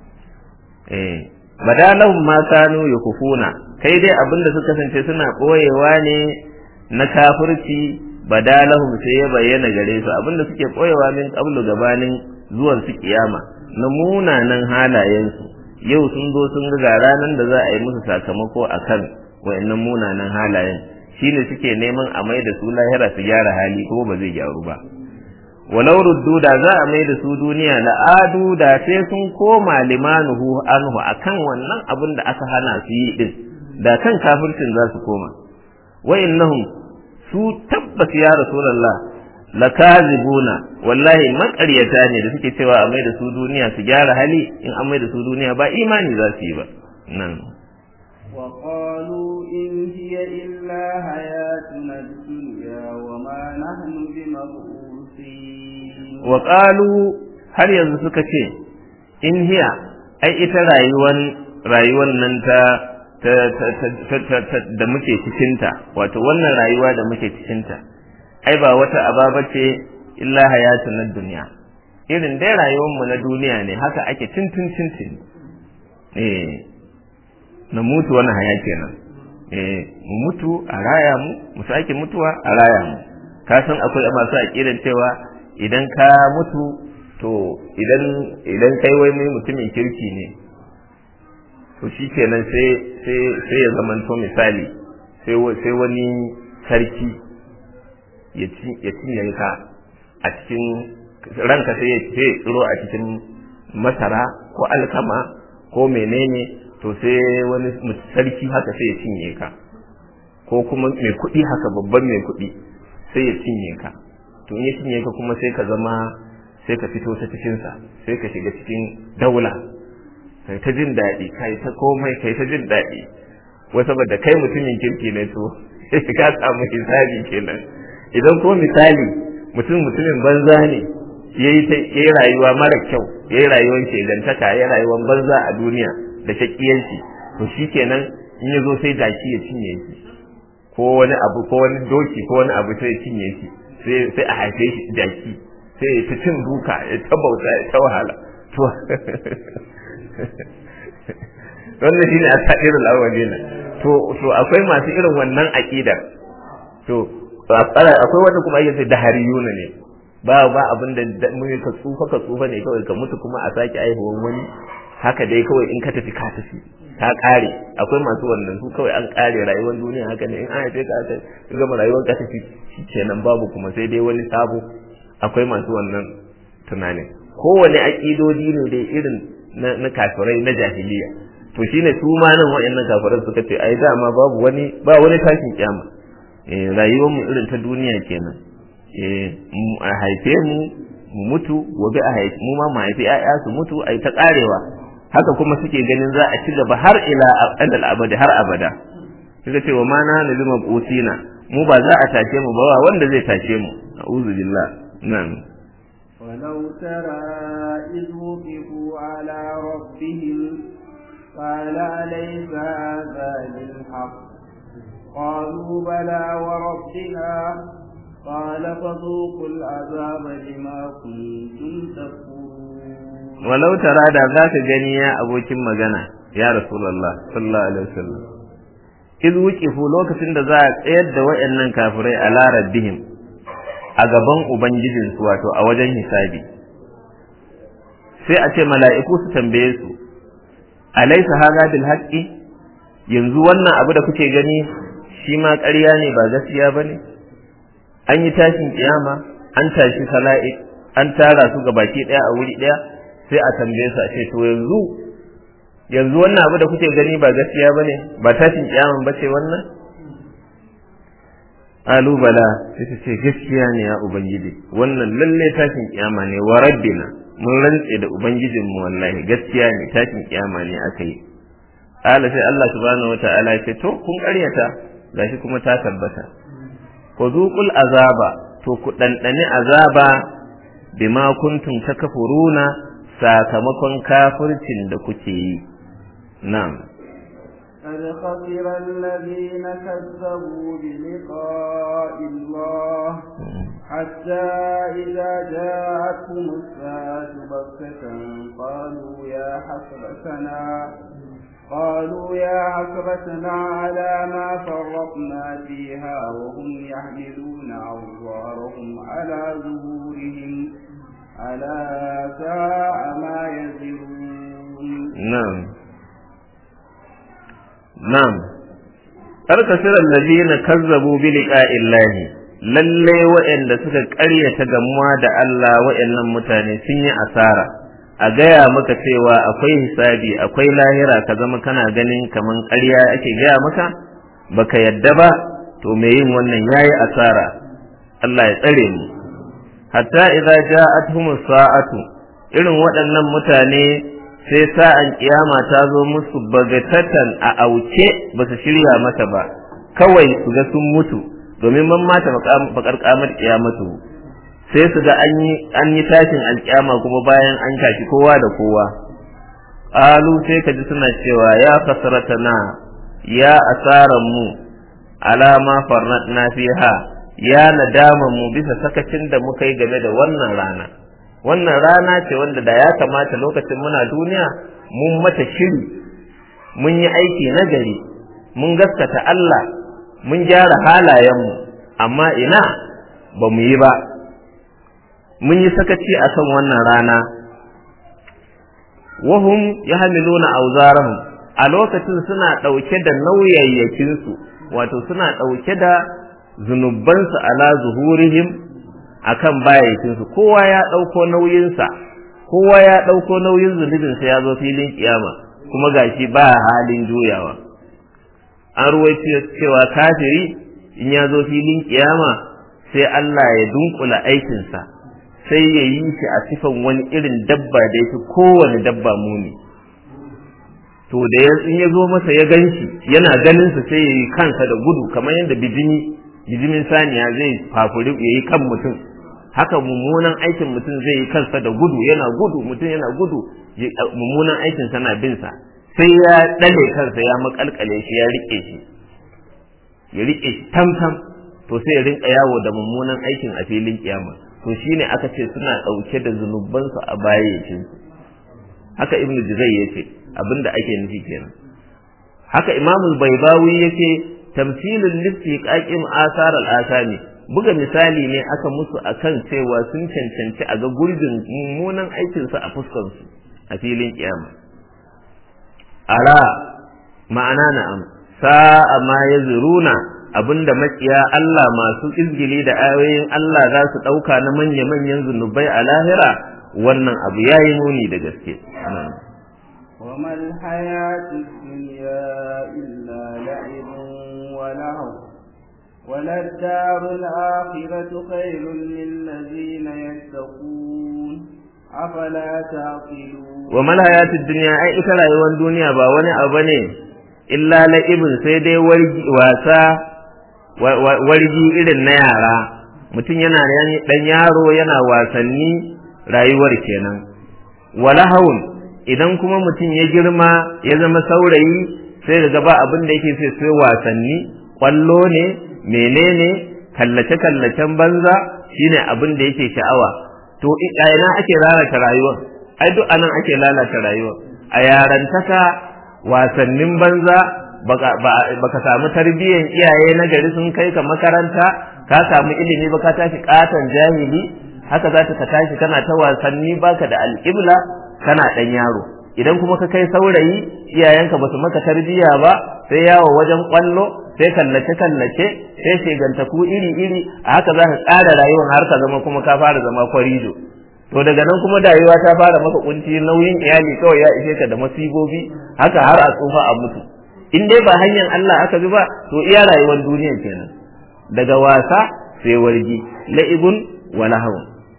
B: badalahum ma kanu yakufuna kai dai abinda suka kasance suna koyewa ne na kafirci badalahum sai ya bayyana gare su abinda suke koyewa min qablu gabanin zuwan su kiyama na munanan halayen su yau sun zo sun ga ranan da za a yi musu sakamako akan wayannan munanan halayen shine suke neman a mai da su lahira su gyara hali ko ba zai gyaru ba walau ruddu da za a mai da su duniya la'adu da sai sun koma limanuhu anhu akan wannan abin da aka hana su yi din da kan kafircin za su koma wa innahum su tabbas ya rasulullah lakazibuna wallahi maƙaryata ne da suke cewa a mai da su duniya su gyara hali, in an mai da su duniya ba imani za su yi ba. nan
C: وقالوا إن هي إلا حياتنا الدنيا وما نحن بمبعوثين.
B: وقالوا har yanzu suka ce in hiya ai ita rayuwar nan ta da muke cikinta, wato wannan rayuwa da muke cikinta ai ba wata ababa ce illa hayatun na duniya, irin dai rayuwar mu na duniya ne, haka ake tintin na mutu wannan haya kenan, mu mutu a raya mu sake mutuwa a raya mu. Ka san akwai masu aƙidan cewa idan ka mutu to idan kai wai mai mutumin kirki ne to shi kenan sai ya zamanto misali sai wani sarki ya cinye ka a cikin ranka, sai ya tsiro a cikin masara ko alkama ko menene, to sai wani sarki haka sai ya cinye ka, ko kuma mai kuɗi haka babban mai kuɗi sai ya cinye ka. To in ya cinye ka kuma sai ka zama, sai ka fito ta cikinsa, sai ka shiga cikin daula, kai ta jin daɗi, kai ta komai, kai ta jin daɗi, wai saboda kai mutumin kirki ne, to sai ka samu hisabi kenan. Idan ko misali mutumin banza ne, yayi rayuwa mara kyau, yayi rayuwar shegantaka, yayi rayuwar banza a duniya da shakiyanci, to shikenan in ya zo sai daki ya cinye shi, ko wani abu, ko wani doki, ko wani abu sai ya cinye shi, sai a haife shi daki, sai ya ta cin duka, ya ta bauta, ya ta wahala. To wannan shine asadirul awwalina. To akwai masu irin wannan aqidar. To akwai wanda kuma yake da hariyuna ne, ba abin da mun ka tsufa ne kawai ka mutu kuma a sake aihuwan wani, haka dai kawai in ka tafi ka kare. Akwai masu wannan, su kawai an kare rayuwar duniya haka ne, in an haife ka gama rayuwar ka tafi kenan, babu kuma sai dai wani sabo. Akwai masu wannan tunanin. Kowane aƙidodi ne dai irin na kafirai na jahiliya. To shine su ma nan waɗannan kafirai suka ce ai dama ba wani tashin kiyama. Rayuwar mu irin ta duniya kenan. A haife mu mutu, gobe a haife mu ma mu haifi ƴaƴa su mutu, ai ta karewa. Haka kuma suke ganin za a ci gaba har ila abadal abadi, har abada. Suka ce wa ma na nabi mabusina, mu ba za a tashe mu ba, wanda zai tashe mu. A'udhu billah. نعم.
C: ولو ترى إذ وقفوا على ربهم قال أليس هذا بالحق قالوا بلى وربنا قال فذوقوا العذاب بما كنتم تكفرون.
B: ولو ترى da zaka gani ya abokin magana ya Rasulullah sallallahu alaihi wasallam, iz wuqifu lokacin da za a tsayar da wayannan kafirai ala rabbihim a gaban ubangijinsu, wato a wajen hisabi, sai a ce mala'iku su tambaye su, alaysa hadha bil haqqi, yanzu wannan abu da kuke gani shi ma ƙarya ne, ba gaskiya bane? An yi tashin kiyama, an tashi sala'ik, an tara su ga baki daya a wuri daya, sai a tambaye su a ce to yanzu wannan abu da kuke gani ba gaskiya bane, ba tashin kiyama bace wannan? Alu bala, sai su ce gaskiya ne ya ubangiji, wannan lalle tashin kiyama ne, wa rabbina, mun rantse da ubangijinmu wallahi gaskiya ne, tashin kiyama ne aka yi. Ala sai Allah subhanahu wataala ya ce to kun ƙaryata, gashi kuma ta tabbata. Ku zuqul azaba, to ku dandane azaba bima kuntum takfuruna, sakamakon kafircin da kuke yi. Na'am.
C: قد خسر الذين كذبوا بلقاء الله حتى إذا جاءتهم الساعة بغتة قالوا يا حسرتنا على ما فرطنا فيها وهم يحملون أوزارهم على ظهورهم ألا ساء ما يزرون.
B: Na'am, karkasirar lazina kazzabu bi liqa'illahi, lalle waɗanda suka ƙaryata gamuwa da Allah, waɗannan mutane sun yi asara. A gaya maka cewa akwai hisabi, akwai lahira, ka zama kana ganin kaman ƙarya ake gaya maka, baka yadda ba, to me yin wannan yayi asara. Allah ya tsare mu. hatta idza ja'atuhum sa'atu irin waɗannan mutane sai sa'an kiyama ta zo musu bagatatan a auke ba su shirya mata ba kawai su ga sun mutu domin man mata bakar kamar kiyamatu sai su ga an yi tashin alkiyama kuma bayan an tashi kowa da kowa qalu sai ka ji suna cewa ya kasratana ya asaran mu ala ma farnatna fiha ya nadaman mu bisa sakacin da muka yi game da wannan rana ce wanda da ya kamata lokacin muna duniya mun mata shiri mun yi aiki nagari mun gaskata Allah mun gyara halayenmu amma ina ba mu yi ba mun yi sakaci akan wannan rana wahum yahmiluna awzarahum a lokacin suna dauke da nauyayyakin su wato suna dauke da zunubansu ala zuhurihim akan bayyakin su kowa ya dauko nauyin sa kowa ya dauko nauyin zunubin sa ya zo filin kiyama kuma gashi ba halin juyawa an ruwaito cewa kafiri in ya zo filin kiyama sai Allah ya dunkula aikin sa sai ya yi shi a sifan wani irin dabba da yake kowane dabba muni to da in ya zo masa ya ganshi yana ganin sa sai ya yi kansa da gudu kamar yadda bijimin saniya zai fafuri ya yi kan mutum haka mummunan aikin mutum zai yi kansa da gudu yana gudu mutum yana gudu mummunan aikin sa na bin sa sai ya dale kansa ya makalkale shi ya rike shi tamtam to sai ya rinka yawo da mummunan aikin a filin kiyama to shine aka ce suna dauke da zunubansu a bayyacin haka ibnu juzay yace abinda ake nufi kenan haka imamul baybawi yace tamthilul listiqaqim asar al-asami buga misali ne aka musu akan cewa sun cancanci a ga gurbin mummunan aikin su a fuskar su a filin kiyama ala ma'ana na'am sa'a ma yazruna abinda makiya Allah masu izgili da ayoyin Allah za su dauka na manya-manyan zunubai a lahira wannan abu yayi muni da gaske
C: wa mal hayatud dunya illa la'ibun wa lahu wala darul akhiratu khairul lil ladzina yattaqun afala taqilun
B: wa mal hayatud dunya ai ita rayuwar duniya ba wani abu ne illa la'ibun sai dai wasa wargi irin na yara mutum yana dan yaro yana wasanni rayuwar kenan wala haun idan kuma mutum ya girma ya zama saurayi sai ga ba abin da yake sai wasanni kwallo ne menene kallace kallacen banza shine abin da yake sha'awa to ina ake lalata rayuwar ai duk anan ake lalata rayuwar a yarantaka wasannin banza baka samu tarbiyyar iyaye na gari sun kai ka makaranta ka samu ilimi ba ka tashi katan jahili haka za ka tashi kana ta wasanni baka da alƙibla kana dan yaro idan kuma ka kai saurayi iyayenka basu maka tarbiyya ba sai yawo wajen kwallo sai kallace sai shegantaku iri a haka za ka ƙara rayuwar har ka zama kuma ka fara zama kwarido to daga nan kuma rayuwa ta fara maka kunci nauyin iyali kawai ya ishe ka da masibobi haka har a tsufa a mutu in dai ba hanyar Allah aka bi ba to iya rayuwar duniya kenan daga wasa sai wargi la'ibun wa lahu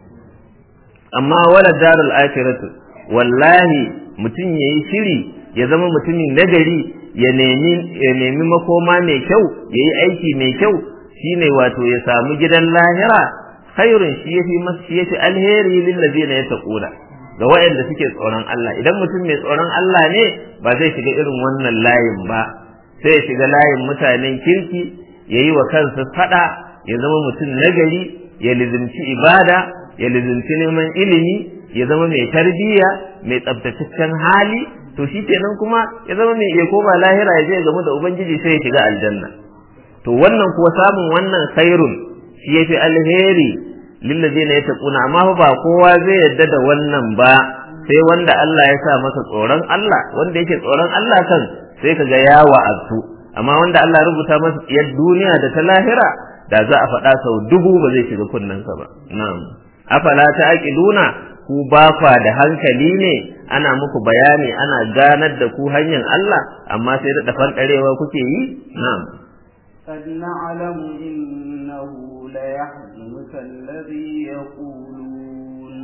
B: amma wala darul akhiratu wallahi mutum yayi shiri ya zama mutumin nagari ya nemi makoma mai kyau yayi aiki mai kyau shine wato ya samu gidan lahira khairun shi yafi alheri lil ladina yattaquna ga wayanda suke tsoron Allah idan mutum mai tsoron Allah ne ba zai shiga irin wannan layin ba sai ya shiga layin mutanen kirki yayi wa kansa fada ya zama mutum nagari ya lizimci ibada ya lizimci neman ilimi ya zama mai tarbiyya mai tsabtataccen hali to shikenan kuma ya zama mai iya koma lahira ya je game da ubangiji sai ya shiga aljanna to wannan kuwa samun wannan khairun shi yafi alheri lillazina yattaquna amma ba kowa zai yadda da wannan ba sai wanda Allah ya sa masa tsoron Allah wanda yake tsoron Allah kan sai kaga ya wa'azu amma wanda Allah ya rubuta masa tsiyar duniya da ta lahira da za a faɗa sau 1000 ba zai shiga kunnensa ba na'am afala ta'qiluna ku ba kwa da hankali ne ana muku bayani ana ganar da ku hanyar Allah amma sai da fandarewa kuke yi na'am
C: قد نعلم إنه ليحزنك الذي يقولون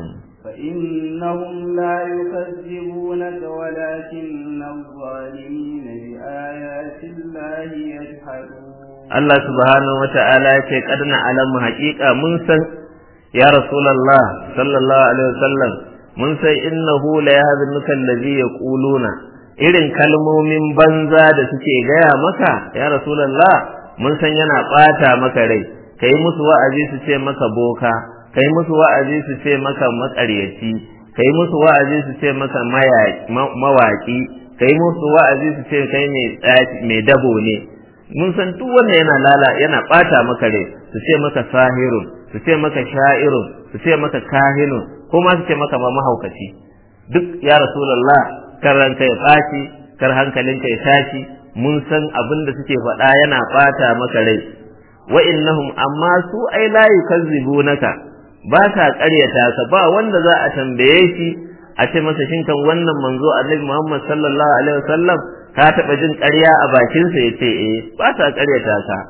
C: فإنهم لا يكذبونك ولكن الظالمين بآيات الله يجحدون.
B: Allah subhanahu wa ta'ala ya ce kad na'lamu haqiqa mun san ya rasulullah sallallahu alaihi wasallam mun san innahu la yahzunuka allazi yaquluna irin kalmomin banza da suke gaya maka ya rasulullah mun san yana bata maka rai kai musu wa'azi su ce maka boka kai musu wa'azi su ce maka makaryaci kai musu wa'azi su ce maka mawaki kai musu wa'azi su ce kai mai dabo ne mun san duk wanda yana bata maka rai su ce maka sahirun su ce maka sha'irun su ce maka kahinun ko ma su ce maka ma mahaukaci duk ya rasulullah kar ranka ya baci kar hankalinka ya tashi mun san abin da suke faɗa yana bata maka rai wa innahum amma su ai la yukazzibunaka ba ta ƙaryata ka ba wanda za a tambaye shi a ce masa shin kan wannan manzo annabi Muhammad sallallahu alaihi wasallam ka taɓa jin ƙarya a bakinsa ya ce ba ta ƙaryata ka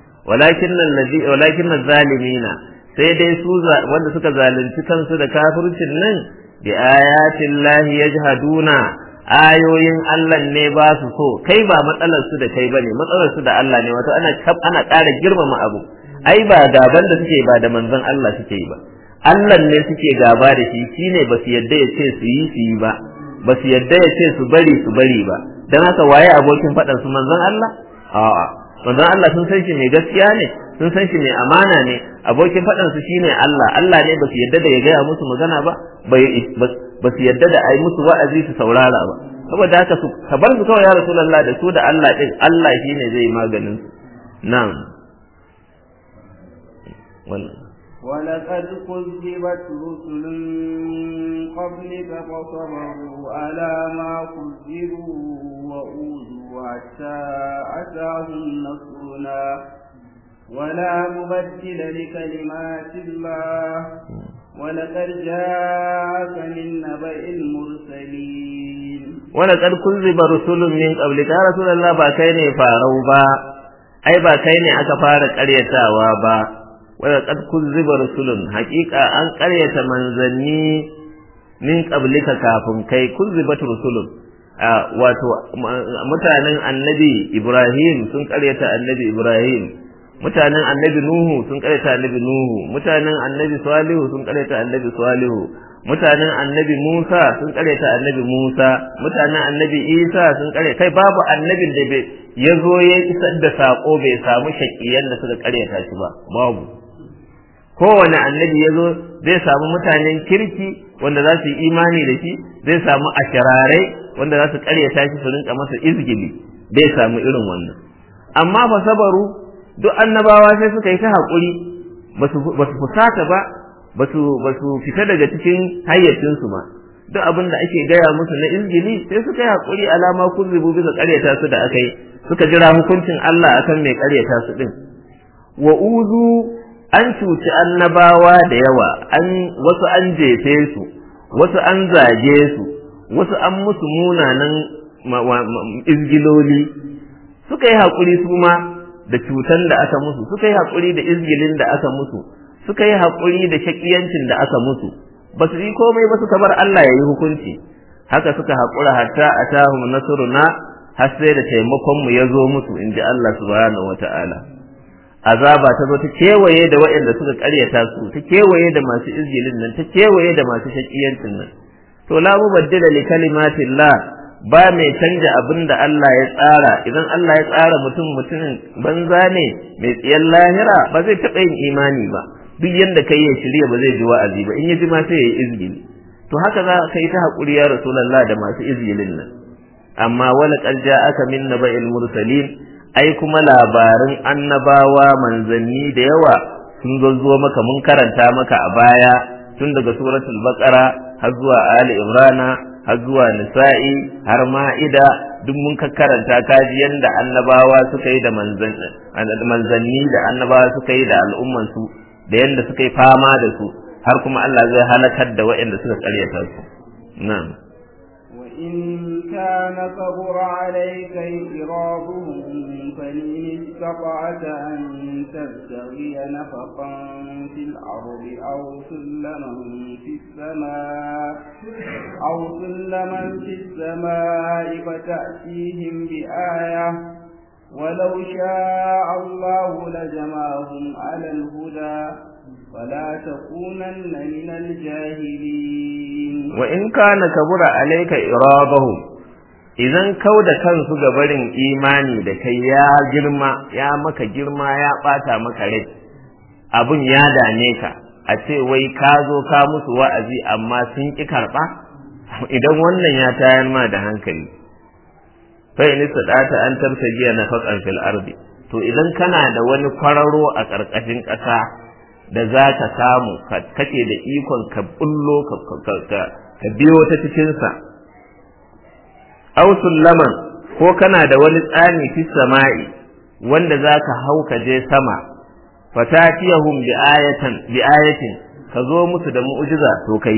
B: walakin zalimina sai dai su wanda suka zalunci kansu da kafircin nan bi ayatin lahi yajhaduna ayoyin Allah ne ba su so kai ba matsalar su da kai bane matsalar su da Allah ne wato ana ƙara girmama abu ai ba gaban da suke ba da manzon Allah suke yi ba Allah ne suke gaba da shi shine ba su yadda ya ce su yi ba ba su yadda ya ce su bari ba dan haka waye abokin faɗan su manzon Allah a'a manzon Allah sun san shi mai gaskiya ne sun san shi mai amana ne abokin faɗan su shine Allah ne ba su yadda da ya gaya musu magana ba ba su yadda da ai musu wa'azi su saurara ba saboda haka su ka bar su kawai ya rasulullah da su da Allah din Allah shine zai maganin su na'am wannan
C: ولقد كذبت رسل من قبلك فصبروا على ما كذبوا وأوذوا حتى أتاهم نصرنا ولا مبدل لكلمات الله ولقد جاءك من نبأ المرسلين
B: ولقد كذب رسل من قبلك يا رسول الله با kai ne farau ba ai ba kai ne aka fara ƙaryatawa ba ولقد كذب رسل حقيقة أن قرية منزني من قبلك كافن كي كذبت رسل wato mutanen annabi Ibrahim sun karyata annabi Ibrahim mutanen annabi Nuhu sun karyata annabi Nuhu mutanen annabi Salihu sun karyata annabi Salihu mutanen annabi Musa sun karyata annabi Musa mutanen annabi Isa sun karyata kai babu annabin da ya zo ya isar da sako bai samu shakiyan da suka karyata shi ba babu kowane annabi ya zo zai samu mutanen kirki wanda za su yi imani da shi zai samu ashirarai wanda za su karyata shi su rinka masa izgili bai samu irin wannan amma fa sabaru duk annabawa sai suka yi ta haƙuri ba su fusata ba ba su fita daga cikin hayyacinsu ba duk abin da ake gaya musu na izgili sai suka yi haƙuri alama kuzubu bisa karyata su da aka yi suka jira hukuncin Allah akan mai karyata su din wa uzu an cuci annabawa da yawa wasu an jefe su wasu an zage su wasu an musu munanan izgiloli suka yi haƙuri su ma da cutan da aka musu suka yi haƙuri da izgilin da aka musu suka yi haƙuri da shaƙiyancin da aka musu ba su yi komai ba suka bar Allah ya yi hukunci haka suka haƙura hatta atahum nasruna har sai da taimakon mu ya zo musu inji Allah subhanahu wata'ala azaba ta zo ta kewaye da waɗanda suka ƙaryata su ta kewaye da masu izgilin nan ta kewaye da masu shaƙiyancin nan to la mubaddila li kalimatillah ba mai canja abin da Allah ya tsara idan Allah ya tsara mutumin banza ne mai tsiyan lahira ba zai taɓa yin imani ba duk yanda kai ya shirya ba zai ji wa'azi ba in ya ji ma sai ya yi izgili to haka za ka yi ta haƙuri ya rasulullah da masu izgilin nan amma wala qad ja'aka min naba'il mursalin ai kuma labarin annabawa manzanni da yawa sun zo maka mun karanta maka a baya tun daga suratul baqara har zuwa ali imrana har zuwa nisa'i har ma'ida duk mun karanta kaji yanda annabawa suka yi da manzanni da annabawa suka yi da al'umman su da yanda suka yi fama da su har kuma Allah zai halakar da waɗanda suka karyata su na'am
C: وإن كان كبر عليك إعراضهم فإن استطعت أن تبتغي نفقا في الأرض أو سلما في السماء فتأتيهم بآية ولو شاء الله لجمعهم على الهدى فلا تكونن من الجاهلين
B: وإن كان كبر عليك إرادهم idan kau da kansu ga barin imani da kai ya maka girma ya bata maka rai abun ya dame ka a ce wai ka zo ka musu wa'azi amma sun ki karba idan wannan ya tayar ma da hankali fa in sadata an tartajiya nafaqan fil ardi to idan kana da wani kwararo a karkashin ƙasa da za ka samu kake da ikon ka bullo ka biyo ta cikinsa aw sullaman ko kana da wani tsani fi sama'i wanda za ka hau ka je sama fatatiyahum bi ayatin ka zo musu da mu'jiza to kai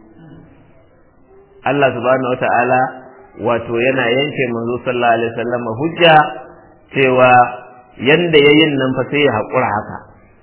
B: Allah subhanahu wata'ala wato yana yanke manzo sallallahu alaihi wasallam hujja cewa yanda yayin nan fa sai ya hakura haka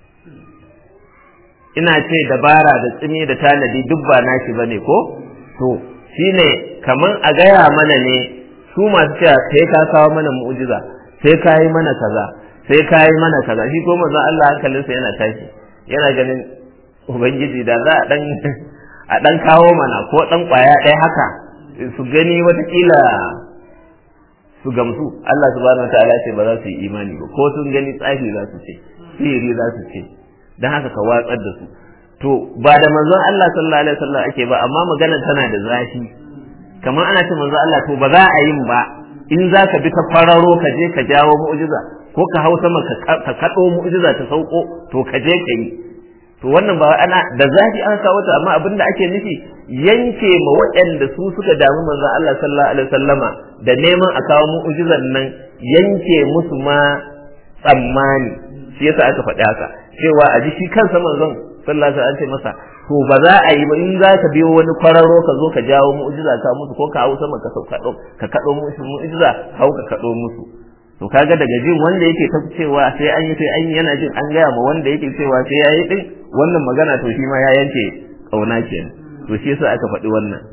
B: ina ce dabara da tsimi da tanadi duk ba nashi bane ko to shine kaman a gaya mana ne su masu cewa sai ka kawo mana mu'jiza sai ka yi mana kaza sai ka yi mana kaza shi ko manzo Allah hankalinsa yana tashi yana ganin ubangiji da za a dan kawo mana ko dan kwaya ɗaya haka su gani watakila su gamsu Allah subhanahu wataala ce ba za su yi imani ba ko sun gani tsafi za su ce sihiri za su ce dan haka ka watsar da su to ba da manzon Allah sallallahu alaihi wasallam ake ba amma maganar tana da zafi kamar ana ce manzon Allah to ba za a yin ba in za ka bi ta fararo ka je ka jawo mu'jiza ko ka hau sama ka kaɗo mu'jiza ta sauko to ka je ka yi to wannan ba ana da zafi an kawo ta amma abin da ake nufi yanke ma waɗanda su suka damu manzon Allah sallallahu alaihi wasallama da neman a kawo mu'jizan nan yanke musu ma tsammani shi yasa aka faɗi haka cewa a ji shi kansa manzon sallallahu alaihi wasallam an ce masa to ba za a yi ba in za ka biyo wani kwararo ka zo ka jawo mu'jiza ka musu ko ka hau sama ka kaɗo musu mu'jiza hau ka kaɗo musu to kaga daga jin wanda yake ta cewa sai an yi yana jin an gaya ma wanda yake cewa sai ya yi din wannan magana to shi ma ya yanke kauna kenan to shi yasa aka faɗi wannan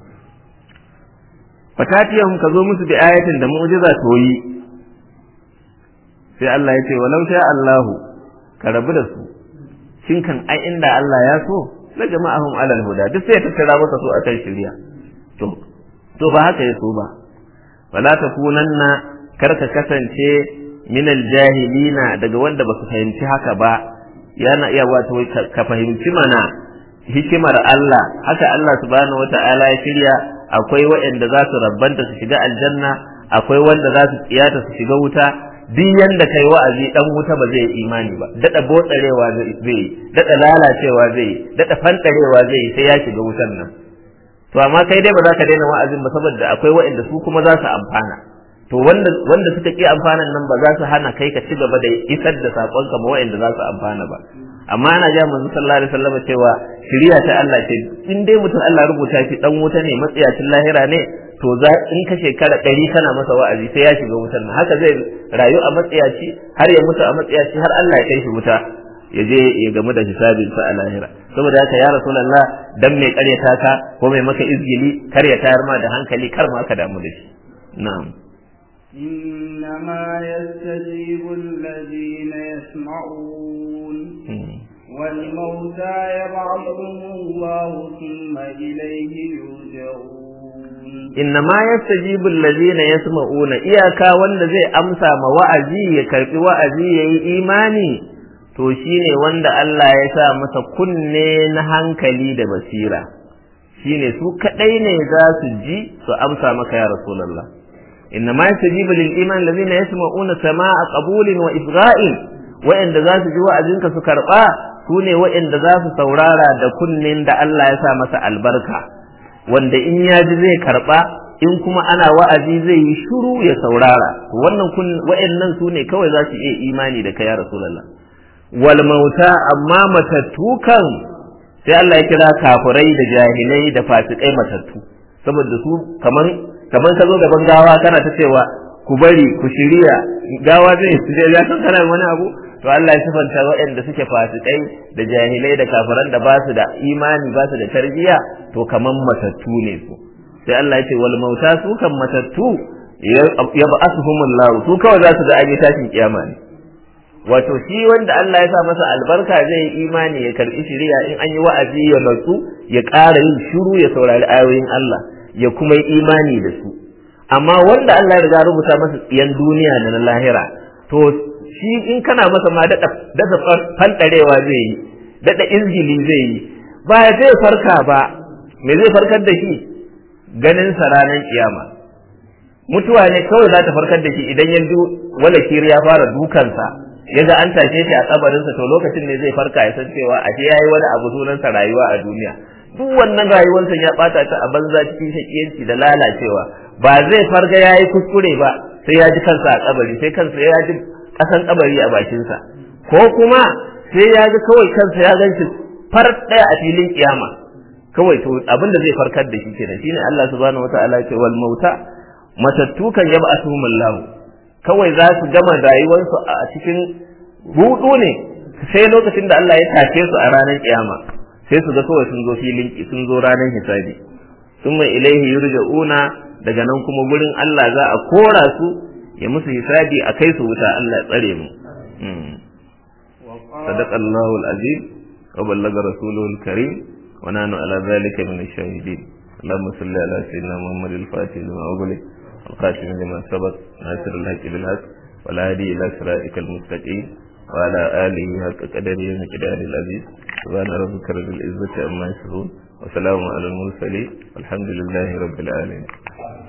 B: fatatiyahum ka zo musu bi ayatin da mu'jiza to yi sai Allah ya ce walau sha Allahu ka rabu da su shin kan ai inda Allah ya so la jama'ahum alal huda duk sai ya tattara masa su akan shari'a to ba haka ya so ba wala takunanna kar ka kasance minal jahilina daga wanda ba su fahimci haka ba yana iya wato ka fahimci mana hikimar Allah haka Allah subhanahu wata'ala ya shirya akwai waɗanda za su rabbanta su shiga aljanna akwai wanda za su tsiyata su shiga wuta duk yanda kai wa'azi dan wuta ba zai imani ba dada botsarewa zai dada lalacewa zai dada fantarewa zai sai ya shiga wutan nan to amma kai dai ba za ka daina wa'azin ba saboda akwai waɗanda su kuma za su amfana to wanda suka ki amfanan nan ba za su hana kai ka ci gaba da isar da sakonka ma waɗanda za su amfana ba amma ana ga manzo sallallahu alaihi wasallam cewa shiriya ta Allah ce in dai mutum Allah rubuta shi dan wuta ne matsiyacin lahira ne to za in ka shekara 100 kana masa wa'azi sai ya shiga wutar nan haka zai rayu a matsiyaci har ya mutu a matsiyaci har Allah ya kai shi wuta ya je ya gamu da hisabin sa a lahira saboda haka ya rasulullah dan mai karyata ka ko mai maka izgili kar ya tayar ma da hankali kar ma ka damu da shi na'am
C: إنما يستجيب الذين يسمعون والموتى يبعثهم الله ثم إليه يرجعون
B: إنما يستجيب الذين يسمعون إياكا wanda zai amsa ma wa'azi ya karbi wa'azi yayi imani to shine wanda Allah ya sa masa kunne na hankali da basira shine su kadai ne za su ji su amsa maka ya rasulullah إنما يستجيب للإيمان الذين يسمعون سماع قبول وإصغاء وإن ذات جواء ذنك سكرقا سوني وإن ذات سورارا دكن دا الله يسامس البركة وإن إن يجزي كرقا in kuma ana wa'azi zai yi shiru ya saurara wa'annan su ne kawai za su iya imani da kai ya rasulullah wal mauta amma matattu kan sai Allah ya kira kafirai da jahilai da fasikai matattu saboda su kaman ka zo gaban gawa kana ta cewa ku bari ku shirya, gawa zai ya san kana wani abu. To Allah ya sifanta waɗanda suke fasikai da jahilai da kafiran da ba su da imani ba su da tarbiyya to kaman matattu ne su. Sai Allah ya ce wal mauta su kan matattu ya ba'asuhumullahu su kawai za su ga aje tashin kiyama ne. Wato shi wanda Allah ya sa masa albarka zai yi imani ya karbi shiriya in an yi wa'azi ya natsu ya ƙara yin shiru ya saurari ayoyin Allah ya kuma yi imani da su. Amma wanda Allah ya riga rubuta masa tsiyan duniya da na lahira to shi in kana masa ma daɗa fanɗarewa zai yi, daɗa izgili zai yi, ba zai farka ba. Me zai farkar da shi? Ganin sa ranar kiyama. Mutuwa ne kawai za ta farkar da shi idan yanzu wala kiri ya fara dukansa ya ga an tashe shi a kabarinsa to lokacin ne zai farka ya san cewa ashe yayi wani abu sunansa rayuwa a duniya. Duk wannan rayuwarsa ya bata ta a banza cikin shakiyanci da lalacewa. Ba zai farga yayi kuskure ba sai ya ji kansa a kabari, sai kansa ya ji kasan kabari a bakinsa, ko kuma sai ya ga kawai kansa ya ganshi far daya a filin kiyama kawai. To abinda zai farkar da shi kenan shine Allah subhanahu wataala ya ce wal mauta matattu kan yab'atuhumullahu kawai za su gama rayuwarsu a cikin rudu ne sai lokacin da Allah ya tashe su a ranar kiyama sai su ga kawai sun zo filin sun zo ranar hisabi. Summa ilaihi yurja'una, daga nan kuma gurin Allah za a kora su ya musu hisabi a kai su wuta. Allah ya tsare mu. Sadaqallahu al-azim wa ballaga rasuluhu al-karim wa nahnu ala dhalika min ash-shahidin. Allahumma salli ala sayyidina Muhammad al-Fatih lima ughliq al-khatim lima sabaq nasir al-haqq bil haqq wa la hadi ila siratikal mustaqim wa ala alihi haqqa qadarihi wa miqdarihi al-aziz. Subhana rabbika rabbil izzati amma yasifun wa salamun ala al-mursalin walhamdulillahi rabbil alamin.